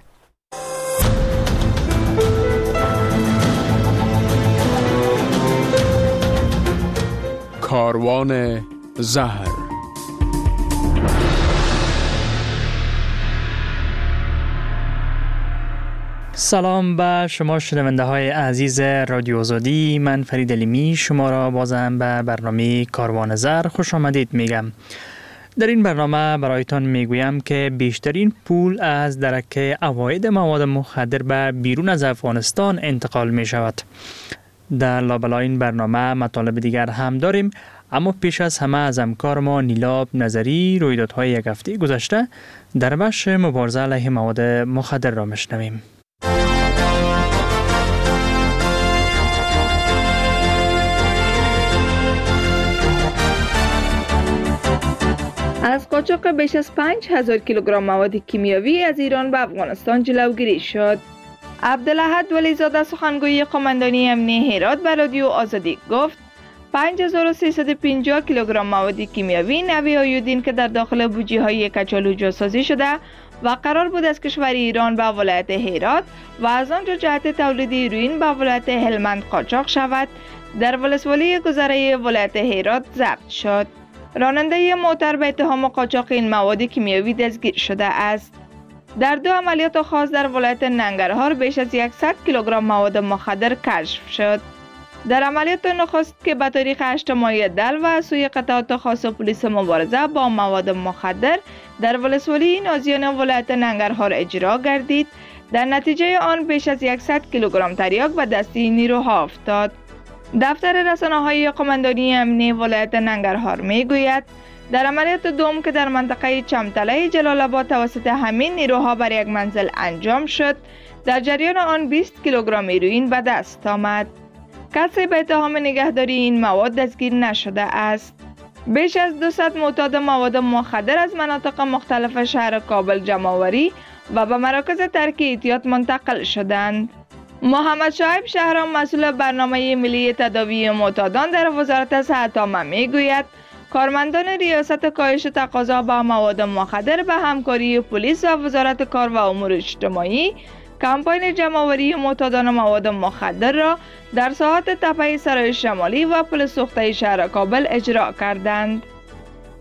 کاروان زهر. سلام به شما شنونده های عزیز رادیو آزادی. من فرید علیمی شما را بازم به برنامه کاروان زهر خوش آمدید میگم. در این برنامه برایتان میگویم که بیشترین پول از درک عواید مواد مخدر به بیرون از افغانستان انتقال می شود. در لابلای این برنامه مطالب دیگر هم داریم، اما پیش از همه از همکار ما نیلاب نظری رویدادهای یک هفته گذشته در بخش مبارزه علیه مواد مخدر را میشنویم. از قاچاق بیش از 5000 کیلوگرم مواد کیمیاوی از ایران به افغانستان جلوگیری شد. عبدالاحد ولیزاده سخنگوی قماندانی امنیه هرات به رادیو آزادی گفت 5350 کیلوگرم مواد کیمیاوی نوع آیودین که در داخل بوجی‌های کچالو جاسازی شده و قرار بود از کشور ایران به ولایت هرات و از آنجا جهت تولید هیروئین به ولایت هلمند قاچاق شود در ولسوالی گذره ولایت هرات ضبط شد. راننده موتر به اتهام قاچاق این مواد کیمیاوی دستگیر شده است. در 2 عملیات خاص در ولایت ننگرهار بیش از 100 کیلوگرم مواد مخدر کشف شد. در عملیات نخست که به تاریخ 8 ماه دل و از سوی قطعات خاص پلیس مبارزه با مواد مخدر در ولسوالی نازیان ولایت ننگرهار اجرا گردید، در نتیجه آن بیش از 100 کیلوگرم تریاک به دست نیروها افتاد. دفتر رسانه‌های قماندانی امنیه ولایت ننگرهار میگوید در عملیات دوم که در منطقه چمتله جلال آباد توسط همین نیروها بر یک منزل انجام شد، در جریان آن 20 کیلوگرم هیروئین به دست آمد. کسی به اتهام نگهداری این مواد دستگیر نشده است. بیش از 200 معتاد مواد مخدر از مناطق مختلف شهر کابل جمع‌آوری و به مراکز ترک احتیاط منتقل شدند. محمد شعیب شهرام مسئول برنامه ملی تداوی معتادان در وزارت صحت عامه میگوید کارمندان ریاست کاهش تقاضا به مواد مخدر به همکاری پلیس و وزارت کار و امور اجتماعی کمپاین جمع‌آوری معتادان مواد مخدر را در ساحات تپه سرای شمالی و پل سوخته شهر کابل اجرا کردند.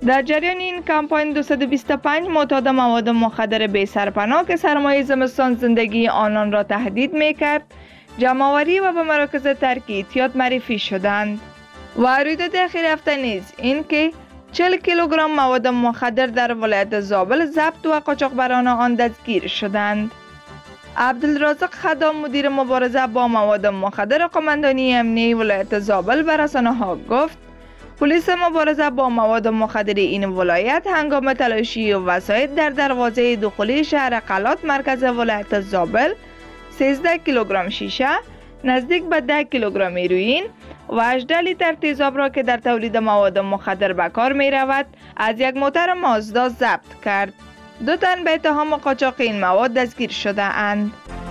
در جریان این کمپاین 225 معتاد مواد مخدر بی سرپناه که سرمایه زمستان زندگی آنان را تهدید می کرد جمع‌آوری و به مراکز ترک اعتیاد معرفی شدند. و رویداد اخیر هفته نیز این که 40 کیلوگرم مواد مخدر در ولایت زابل ضبط و قاچاقبران آن دستگیر شدند. عبدالرازق خدام مدیر مبارزه با مواد مخدر قماندانی امنیه ولایت زابل به رسانه‌ها گفت پلیس مبارزه با مواد مخدر این ولایت هنگام تلاشی وسایط در دروازه دخولی شهر قلات مرکز ولایت زابل 13 کیلوگرم شیشه، نزدیک به 10 کیلوگرم هیروئین و 18 لیتر تیزاب را که در تولید مواد مخدر به کار می رود از یک موتر مازدا ضبط کرد. 2 تن به اتهام قاچاق این مواد دستگیر شده اند.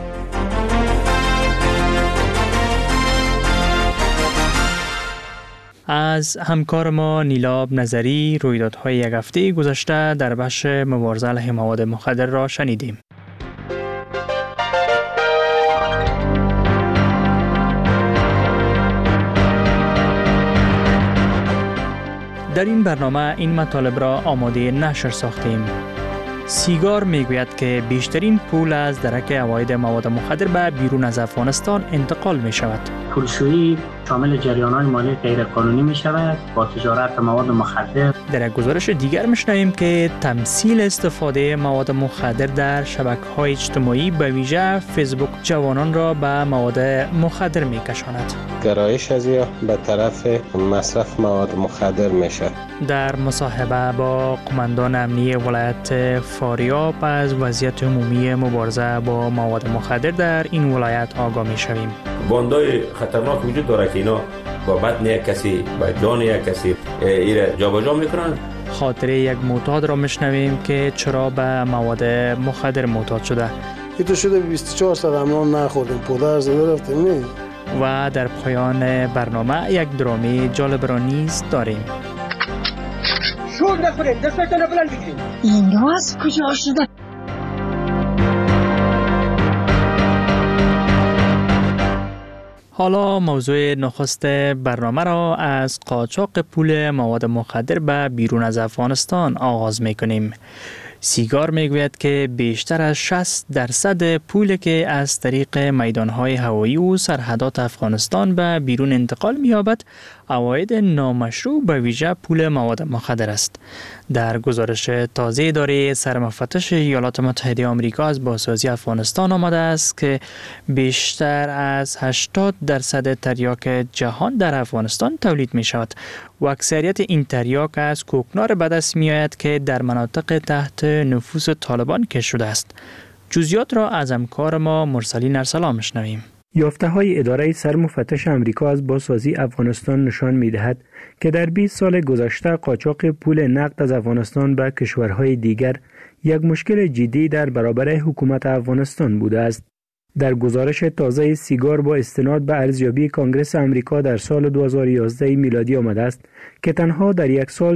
از همکار ما نیلاب نظری رویدادهای یک هفته گذشته در بخش مبارزه علیه مواد مخدر را شنیدیم. در این برنامه این مطالب را آماده نشر ساختیم. سیگار میگوید که بیشترین پول از درک عواید مواد مخدر به بیرون از افغانستان انتقال می شود. پولشویی شامل جریان‌های مالی غیرقانونی می شود با تجارت مواد مخدر. در یک گزارش دیگر می‌شنویم که تمثیل استفاده مواد مخدر در شبکه‌های اجتماعی به ویژه فیسبوک جوانان را به مواد مخدر می‌کشاند. گرایش از یا به طرف مصرف مواد مخدر میشه. در مصاحبه با قماندان امنیه ولایت فاریاب از وضعیت عمومی مبارزه با مواد مخدر در این ولایت آگاه می‌شویم. باندای خطرناک وجود داره که اینا با بدن یک کسی با جان یک کسی ایره جابجا میکنن. خاطره یک معتاد را میشنویم که چرا به مواد مخدر معتاد شده. تو شده 24 ساعت امام نخوردیم پدر زده رفتیم. و در پایان برنامه یک درامی جالب را نیز داریم. شور نخورید دستتون رو بلند بگیرید. این از کجا شده؟ حالا موضوع نخست برنامه را از قاچاق پول مواد مخدر به بیرون از افغانستان آغاز می‌کنیم. سیگار میگوید که بیشتر از 60% پولی که از طریق میدانهای هوایی و سرحدات افغانستان به بیرون انتقال می‌یابد، عواید نامشروع به ویژه پول مواد مخدر است. در گزارش تازه اداره سرمفتش ایالات متحده آمریکا از بازسازی افغانستان آمده است که بیشتر از 80% تریاک جهان در افغانستان تولید می شود و اکثریت این تریاک از کوکنار به دست می آید که در مناطق تحت نفوذ طالبان کش شده است. جزئیات را از همکار ما مرسلین ارسلان میشنویم. یافته‌های اداره سرمفتش آمریکا از بازسازی افغانستان نشان می‌دهد که در 20 سال گذشته قاچاق پول نقد از افغانستان به کشورهای دیگر یک مشکل جدی در برابر حکومت افغانستان بوده است. در گزارش تازه سیگار با استناد به ارزیابی کانگرس آمریکا در سال 2011 میلادی آمده است که تنها در یک سال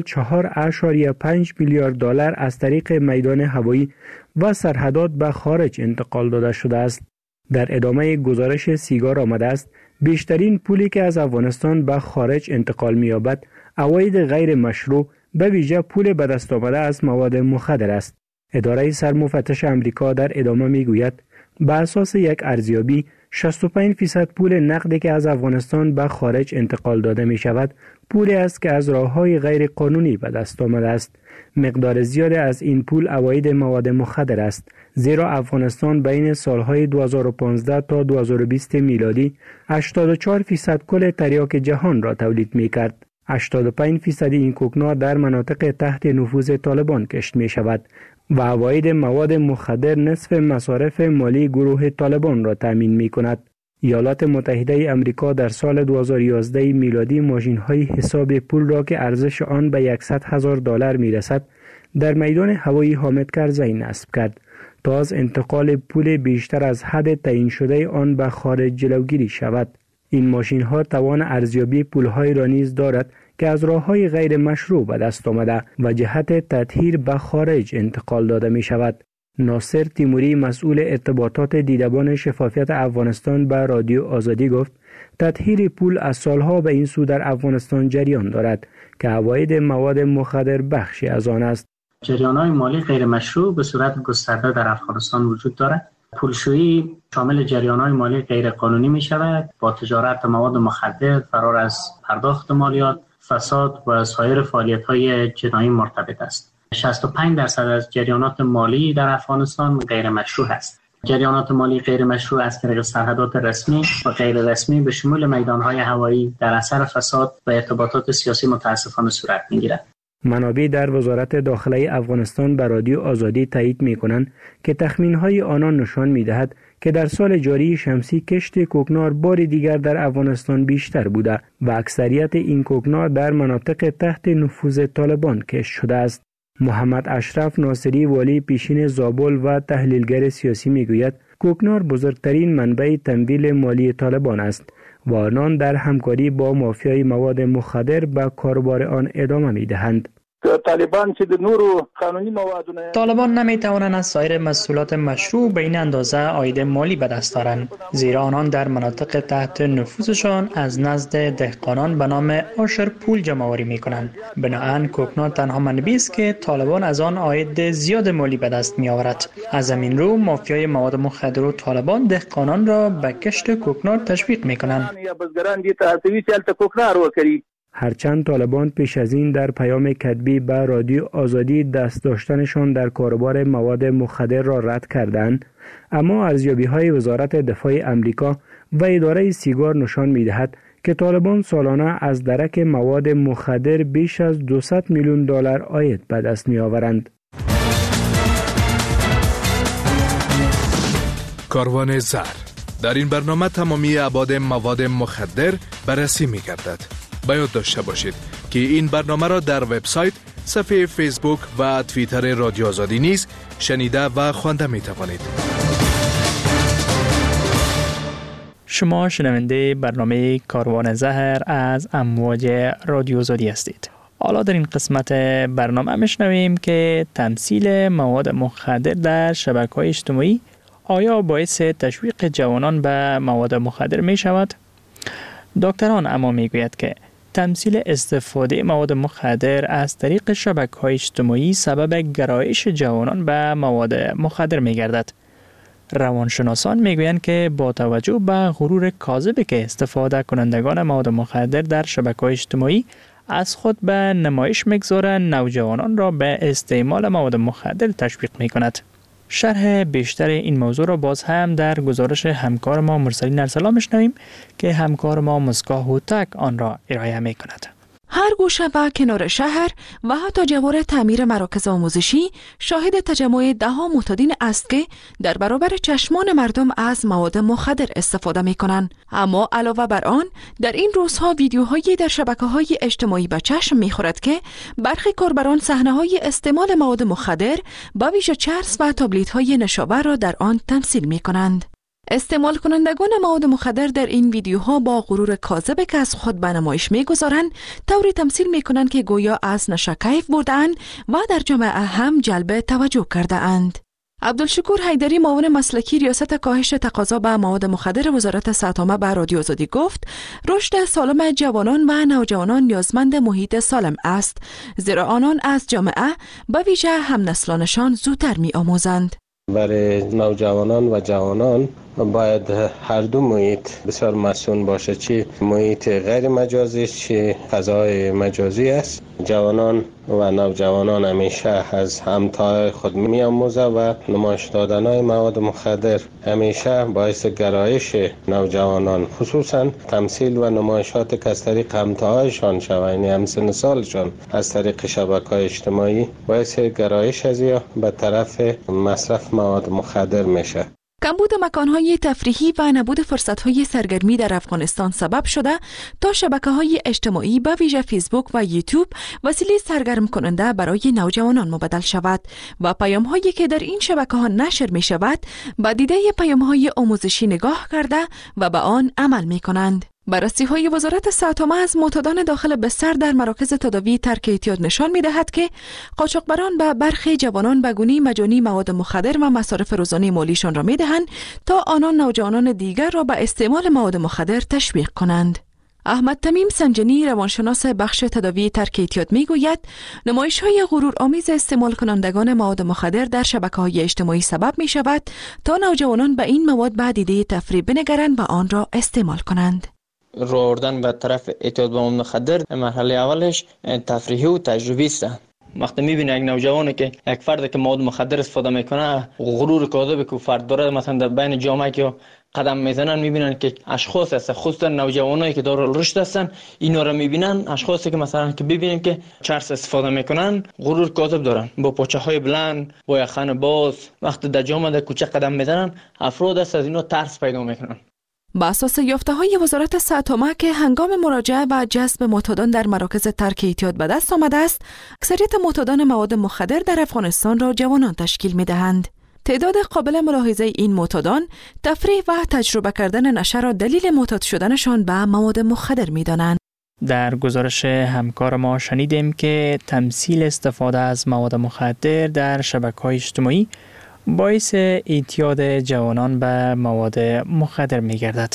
4.5 میلیارد دلار از طریق میدان هوایی و سرحدات به خارج انتقال داده شده است. در ادامه گزارش سیگار آمده است بیشترین پولی که از افغانستان به خارج انتقال می‌یابد عواید غیر مشروع به ویژه پول به دست آمده از مواد مخدر است. اداره سرمفتش آمریکا در ادامه میگوید به اساس یک ارزیابی 65% پول نقدی که از افغانستان به خارج انتقال داده می شود پولی است که از راه‌های غیر قانونی به دست آمده است. مقدار زیادی از این پول عواید مواد مخدر است، زیرا افغانستان بین سالهای 2015 تا 2020 میلادی 84% کل تریاک جهان را تولید می کرد. 85% این کوکنار در مناطق تحت نفوذ طالبان کشت می شود و عواید مواد مخدر نصف مصارف مالی گروه طالبان را تامین می کند. ایالات متحده آمریکا در سال 2011 میلادی ماشین‌های حساب پول را که ارزش آن به $100,000 میرسد در میدان هوایی حامد کرزی نصب کرد تا از انتقال پول بیشتر از حد تعیین شده آن به خارج جلوگیری شود. این ماشین‌ها توان ارزیابی پول‌های را نیز دارد که از راه‌های غیر مشروع به دست آمده و جهت تطهیر به خارج انتقال داده می شود. ناصر تیموری مسئول ارتباطات دیدبان شفافیت افغانستان به رادیو آزادی گفت تطهیر پول از سالها به این سو در افغانستان جریان دارد که عواید مواد مخدر بخشی از آن است. جریان‌های مالی غیر مشروع به صورت گسترده در افغانستان وجود دارد. پولشویی شامل جریان‌های مالی غیر قانونی می شود با تجارت مواد مخدر، فرار از پرداخت مالیات، فساد و سایر فعالیت‌های جنایی مرتبط است. 65% از جریانات مالی در افغانستان غیر مشروع است. جریانات مالی غیر مشروع از طریق سرحدات رسمی و غیر رسمی به شمول میدان‌های هوایی در اثر فساد و ارتباطات سیاسی متاسفانه صورت می‌گیرد. منابع در وزارت داخله افغانستان به رادیو آزادی تایید می‌کنند که تخمین‌های آنان نشان می‌دهد که در سال جاری شمسی کشت کوکنار بار دیگر در افغانستان بیشتر بوده و اکثریت این کوکنار در مناطق تحت نفوذ طالبان کشت شده است. محمد اشرف ناصری والی پیشین زابل و تحلیلگر سیاسی میگوید کوکنار بزرگترین منبع تمویل مالی طالبان است و آنان در همکاری با مافیای مواد مخدر به کاروبار آن ادامه میدهند. طالبان چې د نورو قانوني موادونه طالبان نمیتوانند از سایر محصولات مشروع به این اندازه عاید مالی به دست دارند، زیرا آنان در مناطق تحت نفوذشان از نزد دهقانان به نام عاشر پول جمع‌آوری میکنند. بنابراین کوکنار تنها منبعی است که طالبان از آن عاید زیاد مالی به دست میآورد. از همین رو مافیای مواد مخدر و طالبان دهقانان را به کشت کوکنار تشویق میکنند. هرچند طالبان پیش از این در پیام کتبی به رادیو آزادی دست داشتنشان در کاروبار مواد مخدر را رد کردند، اما ارزیابی‌های وزارت دفاع امریکا و اداره سیگار نشان می‌دهد که طالبان سالانه از درک مواد مخدر بیش از 200 میلیون دلار عاید به دست می‌آورند. کاروان زر در این برنامه تمامی ابعاد مواد مخدر بررسی می‌گردد. باید داشته باشید که این برنامه را در وبسایت، صفحه فیسبوک و توییتر رادیو آزادی نیز شنیده و خوانده می توانید. شما شنونده برنامه کاروان زهر از امواج رادیو آزادی هستید. حالا در این قسمت برنامه میشنویم که تمثیل مواد مخدر در شبکه‌های اجتماعی آیا باعث تشویق جوانان به مواد مخدر می شود؟ دکتران اما می گوید که تمثیل استفاده مواد مخدر از طریق شبکه‌های اجتماعی سبب گرایش جوانان به مواد مخدر می‌گردد. روانشناسان می‌گویند که با توجه به غرور کاذبی که استفاده کنندگان مواد مخدر در شبکه‌های اجتماعی از خود به نمایش می‌گذارند، نوجوانان را به استعمال مواد مخدر تشویق می‌کند. شرح بیشتر این موضوع را باز هم در گزارش همکار ما مرسلین ارسلان میشنویم که همکار ما مصباح هوتک آن را ارائه می کند. هر گوشه و کنار شهر و حتی جوار تعمیر مراکز آموزشی شاهد تجمع ده‌ها معتادین است که در برابر چشمان مردم از مواد مخدر استفاده می کنند. اما علاوه بر آن در این روزها ویدیوهایی در شبکه‌های اجتماعی به چشم می خورد که برخی کاربران صحنه‌های استعمال مواد مخدر با ویژه چرس و تابلت‌های نشابه را در آن تمثیل می کنند. استعمال کنندگان مواد مخدر در این ویدیوها با غرور کاذب که از خود به نمایش می‌گذارند طوری تمثیل می‌کنند که گویا از نشه کیف برده‌اند و در جامعه هم جلب توجه کرده‌اند. عبدالشکور حیدری معاون مسلکی ریاست کاهش تقاضا به مواد مخدر وزارت صحت عامه به رادیو آزادی گفت رشد سالم جوانان و نوجوانان نیازمند محیط سالم است، زیرا آنان از جامعه به ویژه همنسلانشان زودتر می‌آموزند. برای نوجوانان و جوانان باید هر دو محیط بسیار مسئول باشه، چی محیط غیر مجازی چی فضای مجازی است. جوانان و نوجوانان همیشه از همتای خود می آموزه و نمایش دادن مواد مخدر همیشه باعث گرایش نوجوانان، خصوصا تمثیل و نمایشات که از طریق همتایشان شود، یعنی همسن سالشان از طریق شبکه‌های اجتماعی باعث گرایش از یا به طرف مصرف مواد مخدر میشه. کمبود مکان‌های تفریحی و نبود فرصت‌های سرگرمی در افغانستان سبب شده تا شبکه‌های اجتماعی به ویژه فیسبوک و یوتیوب وسیله سرگرم کننده برای نوجوانان مبدل شود و پیام‌هایی که در این شبکه‌ها نشر می‌شود با دیده پیام‌های آموزشی نگاه کرده و به آن عمل می‌کنند. بررسی‌های وزارت صحت عامه از معتادان داخل بستر در مراکز تداوی ترک اعتیاد نشان می‌دهد که قاچاقبران به برخی جوانان به گونه‌ای مجانی مواد مخدر و مصارف روزانه مالیشان را می‌دهند تا آنان نوجوانان دیگر را به استعمال مواد مخدر تشویق کنند. احمد تمیم سنجنی روانشناس بخش تداوی ترک اعتیاد میگوید نمایش‌های غرورآمیز استعمال کنندگان مواد مخدر در شبکه‌های اجتماعی سبب می‌شود تا نوجوانان به این مواد به دیده تفریح بنگرند و آن را استعمال کنند. رو آوردن به طرف اعتیاد به مواد مخدر مرحله اولش تفریحی و تجربی است. وقتی می‌بینه یک نوجوانی که یک فرد که مواد مخدر استفاده میکنه، غرور کاذبی که فرد داره مثلا در بین جامعه که قدم میزنن میبینن که اشخاص هستن، خصوصا نوجوانایی که دارن رشد هستن، اینا رو میبینن اشخاصی که مثلا که ببینن که چرس استفاده میکنن، غرور کاذب دارن، با پاچه های بلند، با یخن باز، وقتی در جامعه در کوچه قدم میزنن افراد از اینا ترس پیدا میکنن. با اساس یافته‌های وزارت صحت عامه که هنگام مراجعه و جذب معتادان در مراکز ترک اعتیاد به دست آمده است، اکثریت معتادان مواد مخدر در افغانستان را جوانان تشکیل می‌دهند. تعداد قابل ملاحظه این معتادان تفریح و تجربه کردن نشه را دلیل معتاد شدنشان به مواد مخدر می‌دانند. در گزارش همکار ما شنیدیم که تمثیل استفاده از مواد مخدر در شبکه‌های اجتماعی باعث اعتیاد جوانان به مواد مخدر می گردد.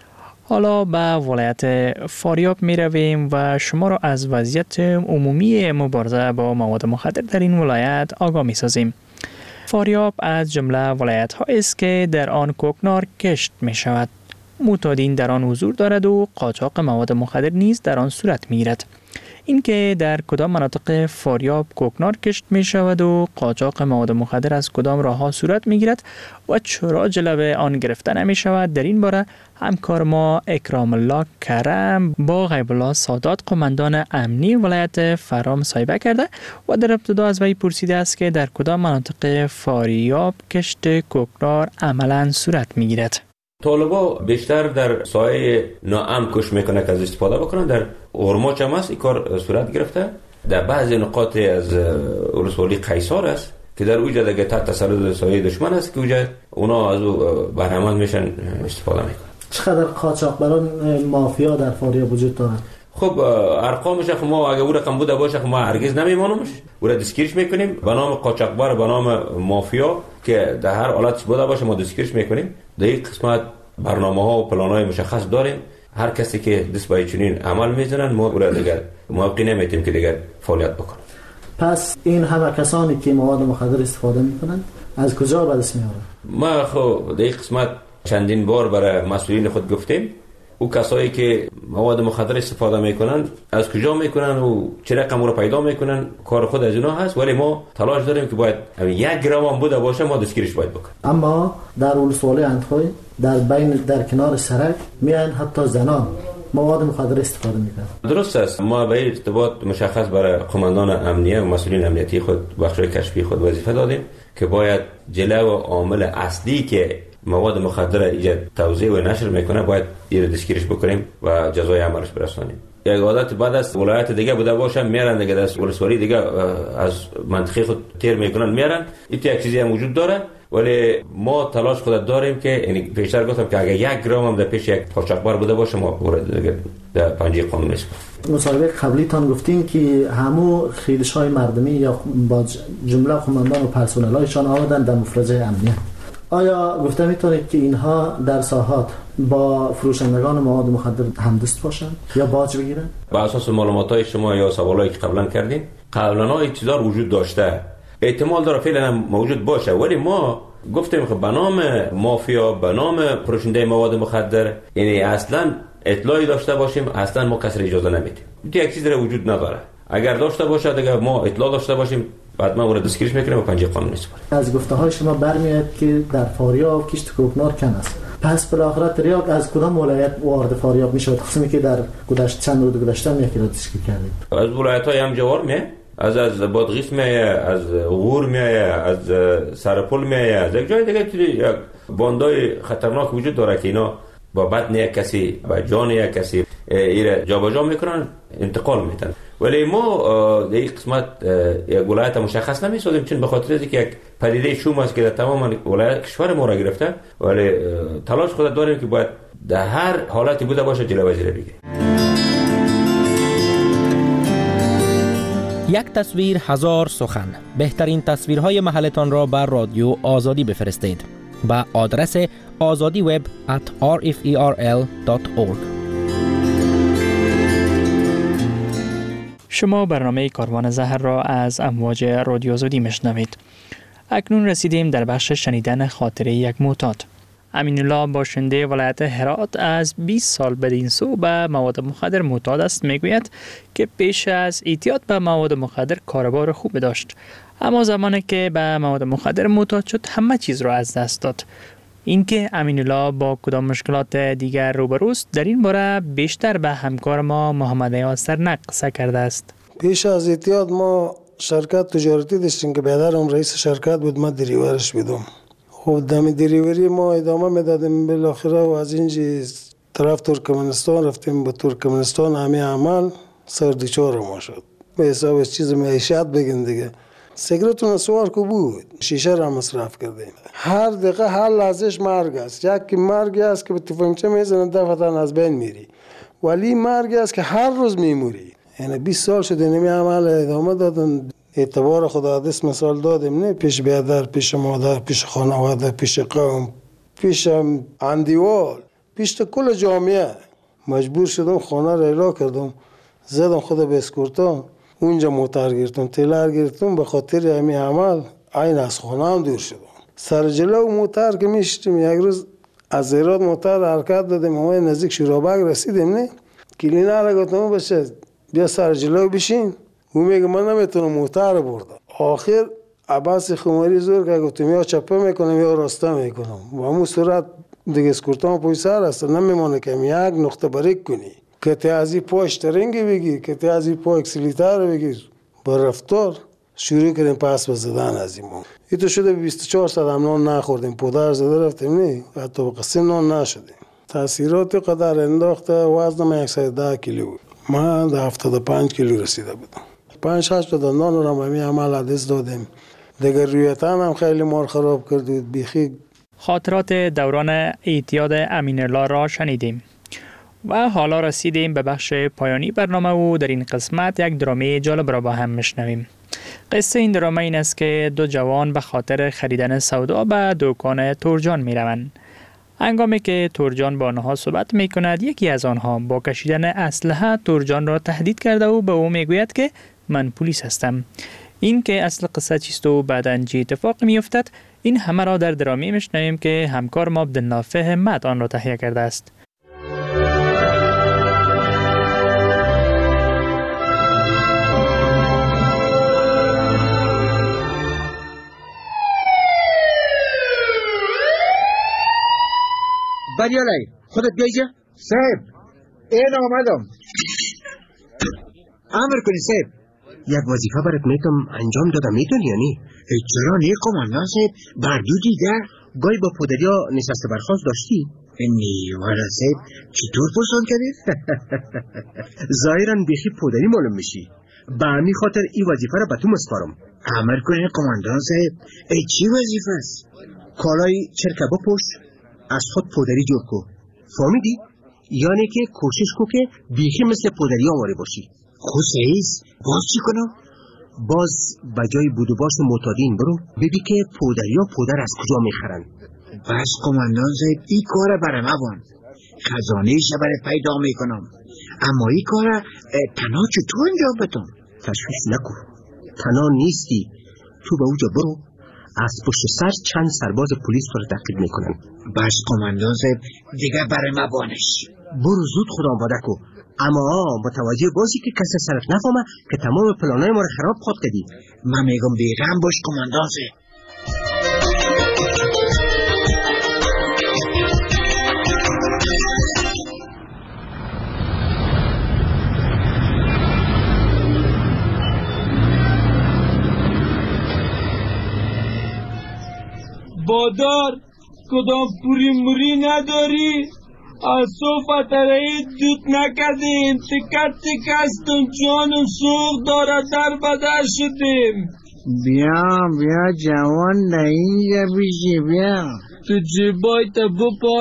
حالا به ولایت فاریاب می رویم و شما را از وضعیت عمومی مبارزه با مواد مخدر در این ولایت آگاه می سازیم. فاریاب از جمله ولایت ها است که در آن کوکنار کشت می شود. معتادین در آن حضور دارد و قاچاق مواد مخدر نیز در آن صورت می گیرد. اینکه در کدام مناطق فاریاب کوکنار کشت می شود و قاچاق مواد مخدر از کدام راه ها صورت می گیرد و چرا جلوه آن گرفته نمی شود، در این باره همکار ما اکرام الله کرم با غیب الله سادات قماندان امنی ولایت فرام مصاحبه کرده و در ابتدا از وی پرسیده است که در کدام مناطق فاریاب کشت کوکنار عملا صورت می گیرد. طالبا بیشتر در سایه ناامن کش میکنه که از استفاده بکنن. در اورماچ هم است این کار صورت گرفته. در بعضی نقاط از ولسوالی قیصار است که در اوجا دیگه تحت تسلط سایه دشمن است که اوجا اونا از او بهره‌مند میشن استفاده میکنن. چقدر قاچاقبران مافیا در فاریاب وجود دارند؟ خب ارقامش ما اگه او رقم بوده باشه ما هرگز نمیمانمش، او را دستگیرش میکنیم به نام قاچاقبر، به نام مافیا که در هر حالت بوده باشه ما دستگیرش میکنیم. در این قسمت برنامه‌ها و پلان‌های مشخص داریم. هر کسی که دست به چنین عمل میزنن ما او را دیگر موقع نمیتیم که دیگر فعالیت بکنه. پس این همه کسانی که مواد مخدر استفاده میکنن از کجا به دست میارن؟ ما خب در این قسمت چندین بار برای مسئولین خود گفتیم او کسایی که مواد مخدر استفاده میکنن از کجا میکنن و چه رقم رو پیدا میکنن کار خود از اینا هست، ولی ما تلاش داریم که باید یک گرم هم بوده باشه ما دستگیرش باید بکنیم. اما در ولسوالی اندخوی در کنار سرک میان حتی زنان مواد مخدر استفاده میکنن. درست است. ما به ارتباط مشخص برای قماندان امنیه و مسئولین امنیتی خود بخشای کشفی خود وظیفه دادیم که باید جلو عامل اصلی که مواد مخدر ایجاد توزیع و نشر میکنه باید این دستگیرش بکنیم و جزای عملش برسانیم. یک عادت بعد از ولایت دیگه بوده باشه میارن دیگه دست ولسوالی دیگه از منطقه خود تیر میکنن میارن. این یک چیزی هم وجود داره ولی ما تلاش خود داریم که یعنی پیشتر گفتم که اگه یک گرم هم در پیش یک قاچاقبر بوده باشه ما دیگه در پنجه قانون میسپاریم. مصاحبه قبلی تان گفتین که همو خیلش‌های مردمی یا با جمله قماندان و پرسنل‌هایشان آمدن در مفرزه امنیت. آیا گفته میتونید که اینها در ساحات با فروشندگان مواد مخدر همدست باشن یا باج بگیرن؟ بر اساس معلومات‌های شما یا سوالایی که قبلا کردین قبلا این چیزا وجود داشته، احتمال داره فعلا موجود باشه، ولی ما گفتیم که به نام مافیا به نام فروشنده مواد مخدر یعنی اصلا اطلاعی داشته باشیم اصلا ما کسی اجازه نمیدیم. یک چیزی وجود نداره. اگر داشته باشه دیگه ما اطلاع داشته باشیم بعد ما اون رو دستگیرش میکنیم و پنجه قانون میسپاریم. از گفته های شما برمیاد که در فاریاب کشت کوکنار کم است. پس بالاخره تریاک از کدام ولایت وارد فاریاب میشود؟ خصوصی که در چند روز گذشته یکی را تشکیل کردید. از ولایت‌های همجوار میه، از بادغیس میه، از غور میه، از سرپل میه، از یک جای دیگه یک باندای خطرناک وجود داره که اینا با بدن یک کسی با جان یک کسی ایره جابجا میکنن انتقال میدن. ولی ما در این قسمت یک ولایت مشخص نمی‌سازیم چون به خاطر اینکه یک پدیده شوم است که در تمام ولایت کشور ما را گرفته، ولی تلاش خود داریم که باید در هر حالتی بوده باشه جلوی را بگیره. یک تصویر هزار سخن. بهترین تصویرهای محلتان را بر رادیو آزادی بفرستید با آدرس azadiweb@rferl.org. شما برنامه کاروان زهر را از امواج رادیو آزادی میشنوید. اکنون رسیدیم در بخش شنیدن خاطره یک معتاد. امین الله باشنده ولایت هرات از 20 سال بدین سو به مواد مخدر معتاد است. میگوید که پیش از اعتیاد به مواد مخدر کاربار خوب داشت، اما زمانی که به مواد مخدر معتاد شد همه چیز را از دست داد. اینکه امین الله با کدام مشکلات دیگر روبروست در این باره بیشتر به همکار ما محمد ایاز سرنق قصه کرده است. پیش از اعتیاد ما شرکت تجارتی داشتیم که برادرم رئیس شرکت بود، ما دریورش بودم. خب دم دریوری ما ادامه میدادیم، بالاخره و از اینجا طرف ترکمنستان رفتیم. به ترکمنستان همه عمل سردیچار ما شد. به حساب چیز معیشت بگیم دیگه. سیگارتون سوار کو بود، شیشه را مصرف کردیم. هر دقیقه هر لحظهش مرگ است. یکی مرگ است که به تفنگچه میزنن دفعتاً از بین میری، ولی مرگ است که هر روز میموری. یعنی 20 سال شده نمی عمل ادامه دادن. اعتبار خدا دست مثال دادیم، نه پیش بیادر، پیش مادر، پیش خانواده، پیش قوم، پیش اندیوال، پیش کل جامعه. مجبور شدم خانه را اعلا کردم، زدم خود به اسکورتا، اونجا موتر گرفتم، تیلر گرفتم. به خاطر همین عمل عین از خانه هم دور شدم. سر جلو موتر که میشتیم، یک روز از هرات موتر حرکت دادیم، همه نزدیک شورابک رسیدیم، نه کلینر گفتم بشه بیا سر جلو بشین. او میگه من نمیتونم موتر بردم. آخر عباس خماری زور که گفتم یا چپه میکنم یا راسته میکنم. و همون صورت دیگه اسکورتان پای سر است، نمیمونه که یک نقطه بریک کنی که تی از این پا اشترنگی بگیر، که تی از این پا اکسیلیتر بگیر. با رفتار شروع کردیم پس بزدن از این. این تو شده 24 ساعت هم نان نخوردیم، پودر زده رفتیم، نه حتی به قسم نان نشدیم. تاثیرات قدر انداخته. وزنم 110 کیلو بود، من 75 کیلو رسیده بودم. 5-8 تا نان رو همین عمل حدث دادیم دیگه. رویتن هم خیلی مار خراب کردید بیخی. خاطرات دوران اعتیاد امین الله را شنیدیم و حالا رسیدیم به بخش پایانی برنامه و در این قسمت یک درامه جالب را با هم میشنویم. قصه این درامه این است که دو جوان به خاطر خریدن سودا به دکان تورجان می روند. هنگامی که تورجان با آنها صحبت می کند، یکی از آنها با کشیدن اسلحه تورجان را تهدید کرده و به او می گوید که من پلیس هستم. این که اصل قصه چیست و بعداً چه اتفاقی می افتد، این همه را در درامه میشنویم که همکار ما عبدالنافع همت آن را تهیه کرده است. بریالای خودت بیایجا صاحب. این آمدم. امر کنی صاحب. یک وظیفه برات میتونم انجام دادم، میتونی یا نی؟ چرا نی قماندان صاحب؟ بردو دیده گاهی با پدریا نشسته برخواست داشتی؟ نی والا صاحب چطور پرسان کردی؟ ظاهرا بیخی پدری معلوم میشی. به همین خاطر این وظیفه را به تو مسپارم. امر کنی قماندان صاحب. ای چی وظیفه است؟ کالای چرکه بپوش، از خود پدری جور کو. فهمیدی؟ یعنی که کوشش کو که بیخی مثل پدری آواره باشی. خود سعیز باز چی کنم؟ باز بجای بود و باش معتادین برو ببین که پدریا پدر از کجا میخرن. بس قماندان صاحب این کار برای موان، خزانه برای پیدا میکنم، اما این کار تنها چطور انجام بدم؟ تشویش نکن، تنها نیستی. تو به اوجا برو، از پشت سر چند سرباز پلیس رو تعقیب میکنن. بس قماندان صاحب دیگه برای موانش. برو زود خدا آماده کو، اما متوجه باشی که کسی سرت نفهمه که تمام پلانای ما رو خراب خود کردی. من میگم بیغم باش قماندان صاحب. بادار کدام پوری موری نداری؟ از صوفت رایی دوت نکردیم، تکت تکستم جانم سوخ داره در بدر شدیم. بیا جوان نه اینجا بیشی بیا. تو جیبای تا بپال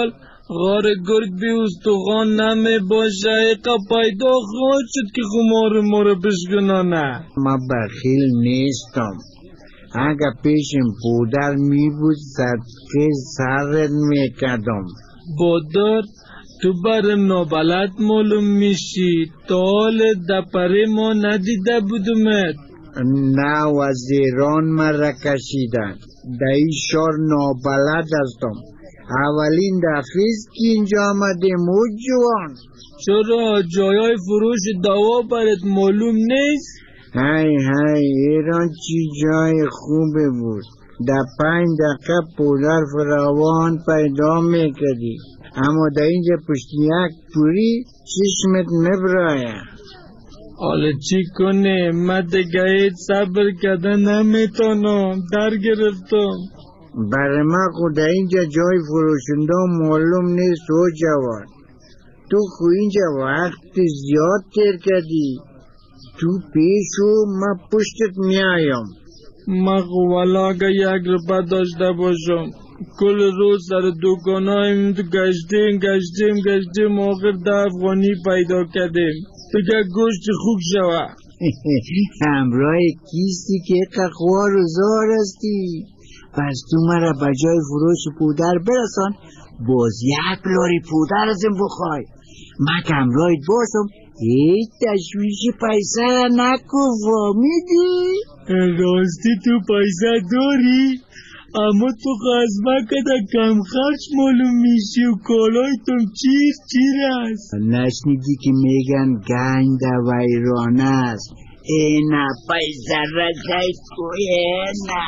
غار گرگ بی استخوان نمی باشه. ایقا پیدا خواهد شد که خمار ما رو بشکنانه. ما بخیل نیستم. اگه پیشم پودر می بود صدقه سرت می کدم. بادر تو برم نابلد معلوم میشی. تا حال دپره ما ندیده بودمت. نه وزیران مرا کشیدن. در این شهر نابلد هستم. اولین دفعیست که اینجا آمدیم او جوان. چرا جایای فروش دوا برات معلوم نیست؟ های ایران چی جای خوبه بود. در 5 دقیقه پودر فراوان پیدا میکردی. اما در اینجا پشت یک پوری چشمت نبرایه. حالا چی کنه؟ من دیگه صبر کردن نمیتونم. در گرفتم. برای من خود اینجا جای فروشنده معلوم نیست و جوان. تو خود اینجا وقت زیاد تیر کردی. تو پیشو من پشتت میایم. من خود والا اگه 1 روپه داشته باشم کل روز سر دکانایم گشتیم آخر 10 افغانی پیدا کردیم. دیگه گوشت خوب شوه. همراه کیستی که قخوار و زار هستی. پس تو مرا بجای فروش پودر برسان. باز 1 لاری پودر ازم بخوای. من که همراهت باشم هیچ تشویش پیسه نکو. فهمیدی؟ راستی تو پیسه داری؟ اما تو خزمه کده کم خرچ معلوم میشی و کالایتون چیر است. نشنیدی که میگن گنج در ویرانه است. اینا پیسه را خیلی کوی اینا.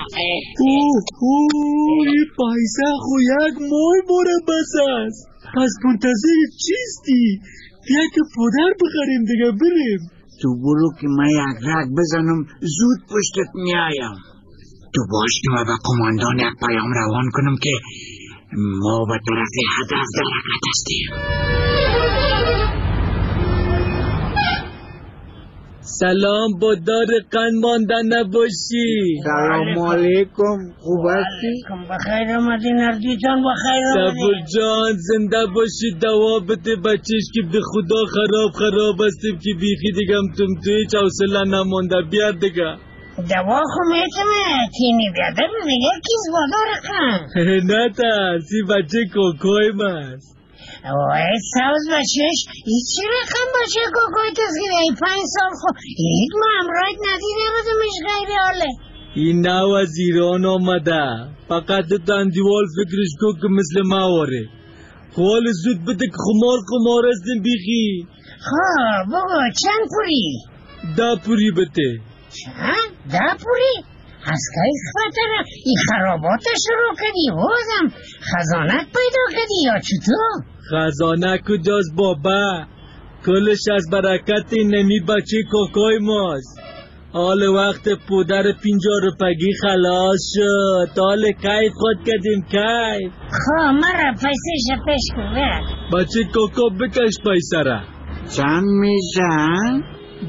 این پیسه خو 1 ماه باره بس است. پس منتظر چیستی؟ بیا که پودر بخریم دیگه بریم. تو برو که من 1 رگ بزنم زود پشتت میایم. تو باش که من به قماندان 1 پیام روان کنم که ما به طرف هدف در حرکت هستیم. سلام بادار قند مانده نباشی. سلام علیکم. خوب هستی؟ بخیر آمدی نردیتان. بخیر آمدی صبر جان زنده باشی. دوا بده بچهش که به خدا خراب هستیم که بیخی دیگم توی هیچ حوصله نمانده. بیار دیگه دوا خو میتونه تینی بیاده دیگه کیز بادار قند. نه ترسی بچه کوکوی ماست. وای سوز بچهش چی رقم بچه کوکوی تسکیده؟ ای 5 سال خو هیچ ما امرایت ندیده بودمش غیری حاله. این نو از ایران آمده. فقط تندیوال فکرش کو که مثل ما واره. خوال زود بده که خمار هستیم بیخی. خواه بگو چند پوری؟ 10 پوری بده. چند؟ 10 پوری؟ از که خطره ای خرابات شروع کردی بازم خزانت پیدا کردی یا چطور؟ خزانه کجاست بابا؟ کلش از برکت نمی بچه کوکوی ماست. حال وقت پودر 50 روپگی خلاص شد. حال کیف خود کردیم کیف. خواه مرا پیسه پیش کن. بچه کوکو بکش پیسه را. چند میشن؟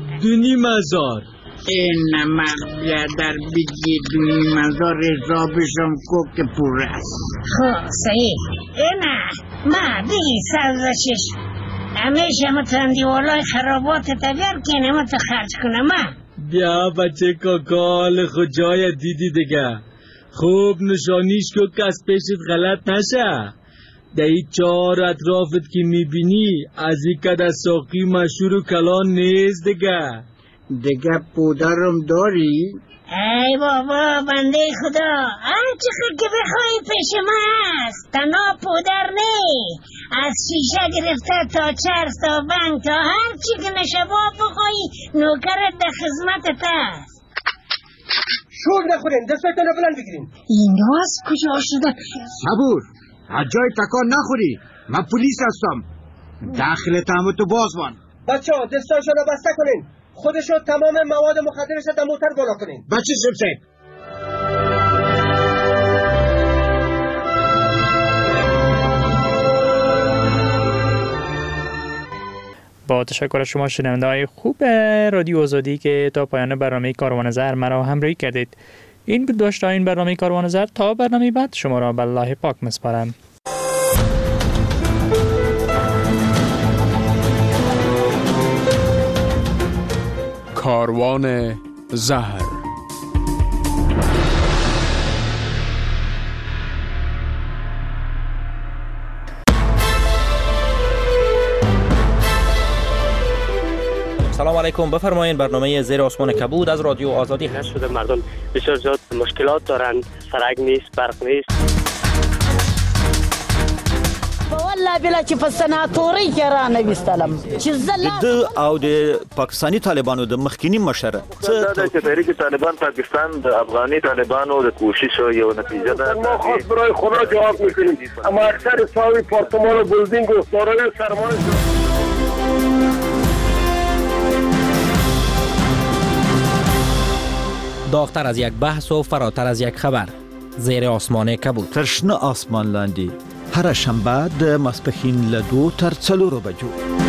2,500. این مغبیه در بگی 2,500 حسابشم کو که پور است. خواه صحیح. اینا ما بگی سوزشش همیشه متندی والای خرابات تبیر که نمت خرج کنم. بیا بچه کاکال خود جای دیدی دیگه. خوب نشانیش که کس پیشت غلط نشه. در این 4 اطرافت که میبینی از این کده ساقی مشهور و کلان نیست دیگه پودرم داری؟ ای بابا بنده خدا هر چقدر که بخوای پیش ما هست. تنها پودر نی از شیشه گرفته تا چرس تا بنگ تا هر چی که نشبا بخوایی نوکرت در خدمتت هست. شور نخورین دستتون رو بلند بگیرین. این راز کجا شده؟ صبور از جای تکان نخوری. من پلیس هستم. داخل تهمتو باز بان. بچه ها دستاشون رو بسته کنین. خودشو تمام مواد مخدرش در موتر بالا کنین. بچه سمسه با تشکر از شما شنونده های خوب رادیو آزادی که تا پایان برنامه کاروان زر مرا همراهی کردید. این بود داشته این برنامه کاروان زر. تا برنامه بعد شما را به الله پاک میسپارم. کاروان زهر. سلام علیکم، بفرمایید. برنامه زیر آسمان کبود از رادیو آزادی هست. شده مردم بسیار زیاد مشکلات دارن، سرک نیست، برق نیست. والله بلا چې په سناتوري کې را نه وستلم چې د او د پاکستانی طالبانو د مخکینی مشر دا چې تحریک طالبان پاکستان د افغاني طالبانو د کوشش یو نتیجه ده. ما خاص برای خدا جواب میکنیم، اما اکثر ساوی پارتمان و بلدینگ و دارای سرمایه داغتر از یک بحث و فراتر از یک خبر. زیر آسمان کبود. ترشنه آسمان لاندی هر شنبه د ماسپښین له 2 تر 4 بجو.